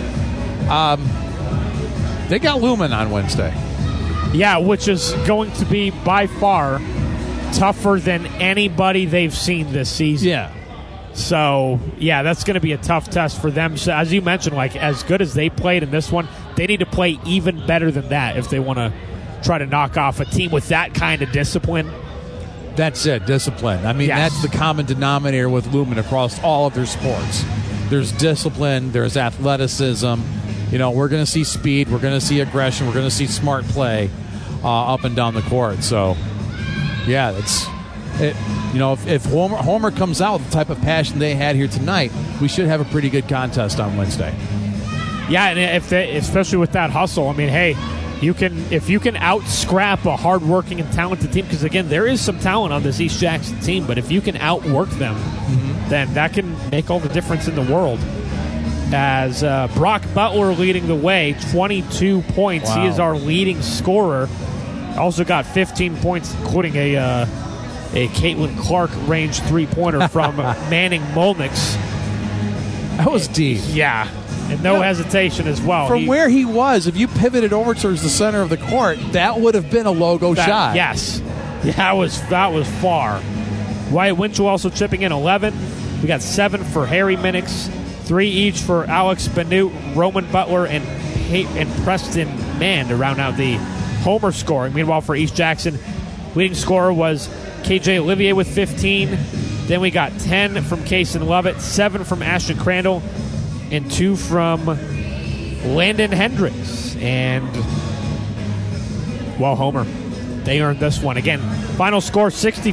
they got Lumen on Wednesday. Yeah, which is going to be by far tougher than anybody they've seen this season. Yeah. So, yeah, that's going to be a tough test for them. So, as you mentioned, like, as good as they played in this one, they need to play even better than that if they want to try to knock off a team with that kind of discipline. That's it, discipline. I mean, that's the common denominator with Lumen across all of their sports. There's discipline. There's athleticism. You know, we're going to see speed. We're going to see aggression. We're going to see smart play up and down the court. So, yeah, if Homer comes out with the type of passion they had here tonight, we should have a pretty good contest on Wednesday. Yeah, and especially with that hustle. I mean, hey, if you can out-scrap a hard-working and talented team, because, again, there is some talent on this East Jackson team, but if you can outwork them, then that can make all the difference in the world. As Brock Butler leading the way, 22 points. Wow. He is our leading scorer. Also got 15 points, including a Caitlin Clark range three-pointer from Manning Molnix. That was deep. Yeah. And no hesitation as well. From where he was, if you pivoted over towards the center of the court, that would have been a logo shot. Yes. Yeah, that was far. Wyatt Winchell also chipping in 11. We got 7 for Harry Minix, 3 each for Alex Benute, Roman Butler, and Preston Mann to round out the Homer scoring. Meanwhile, for East Jackson, leading scorer was KJ Olivier with 15. Then we got 10 from Kason Lovett, 7 from Ashton Crandall, and 2 from Landon Hendricks. And, well, Homer, they earned this one. Again, final score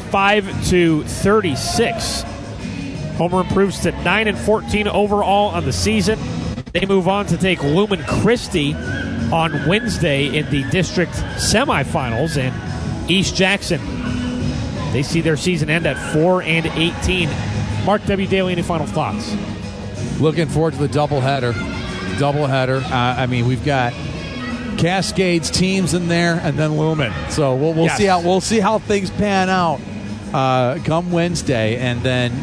65-36. Homer improves to 9-14 overall on the season. They move on to take Lumen Christi on Wednesday in the district semifinals. And East Jackson, they see their season end at 4-18. Mark W. Daly, any final thoughts? Looking forward to the doubleheader. I mean, we've got Cascades teams in there, and then Lumen. So we'll see how things pan out come Wednesday, and then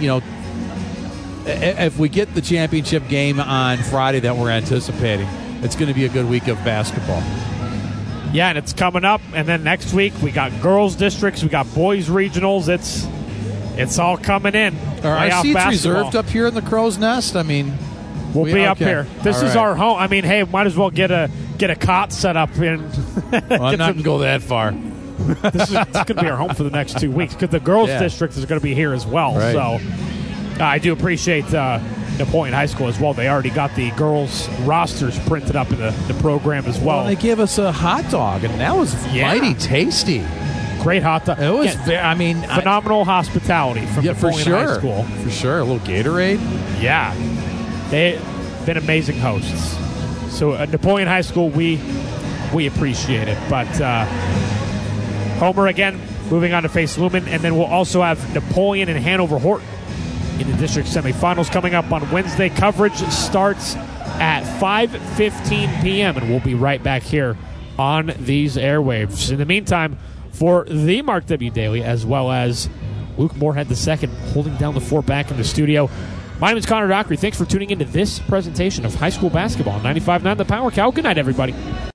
if we get the championship game on Friday that we're anticipating, it's going to be a good week of basketball. Yeah, and it's coming up, and then next week we got girls districts, we got boys regionals. It's all coming in. Are our seats reserved up here in the Crow's Nest? I mean, we'll be up here. This is our home. I mean, hey, might as well get a cot set up in. Well, I'm not going to go that far. It's going to be our home for the next 2 weeks because the girls district is going to be here as well. Right. So I do appreciate Napoleon High School as well. They already got the girls' rosters printed up in the program as well. They gave us a hot dog, and that was mighty tasty. Great hot dog. It was, phenomenal hospitality from Napoleon High School. For sure. A little Gatorade. Yeah. They've been amazing hosts. So at Napoleon High School, we appreciate it. But Homer, again, moving on to face Lumen. And then we'll also have Napoleon and Hanover Horton in the district semifinals coming up on Wednesday. Coverage starts at 5:15 p.m. and we'll be right back here on these airwaves. In the meantime, for the Mark W. Daly, as well as Luke Moorhead II, holding down the fort back in the studio. My name is Connor Dockery. Thanks for tuning into this presentation of high school basketball on 95.9 The Power Cow. Good night, everybody.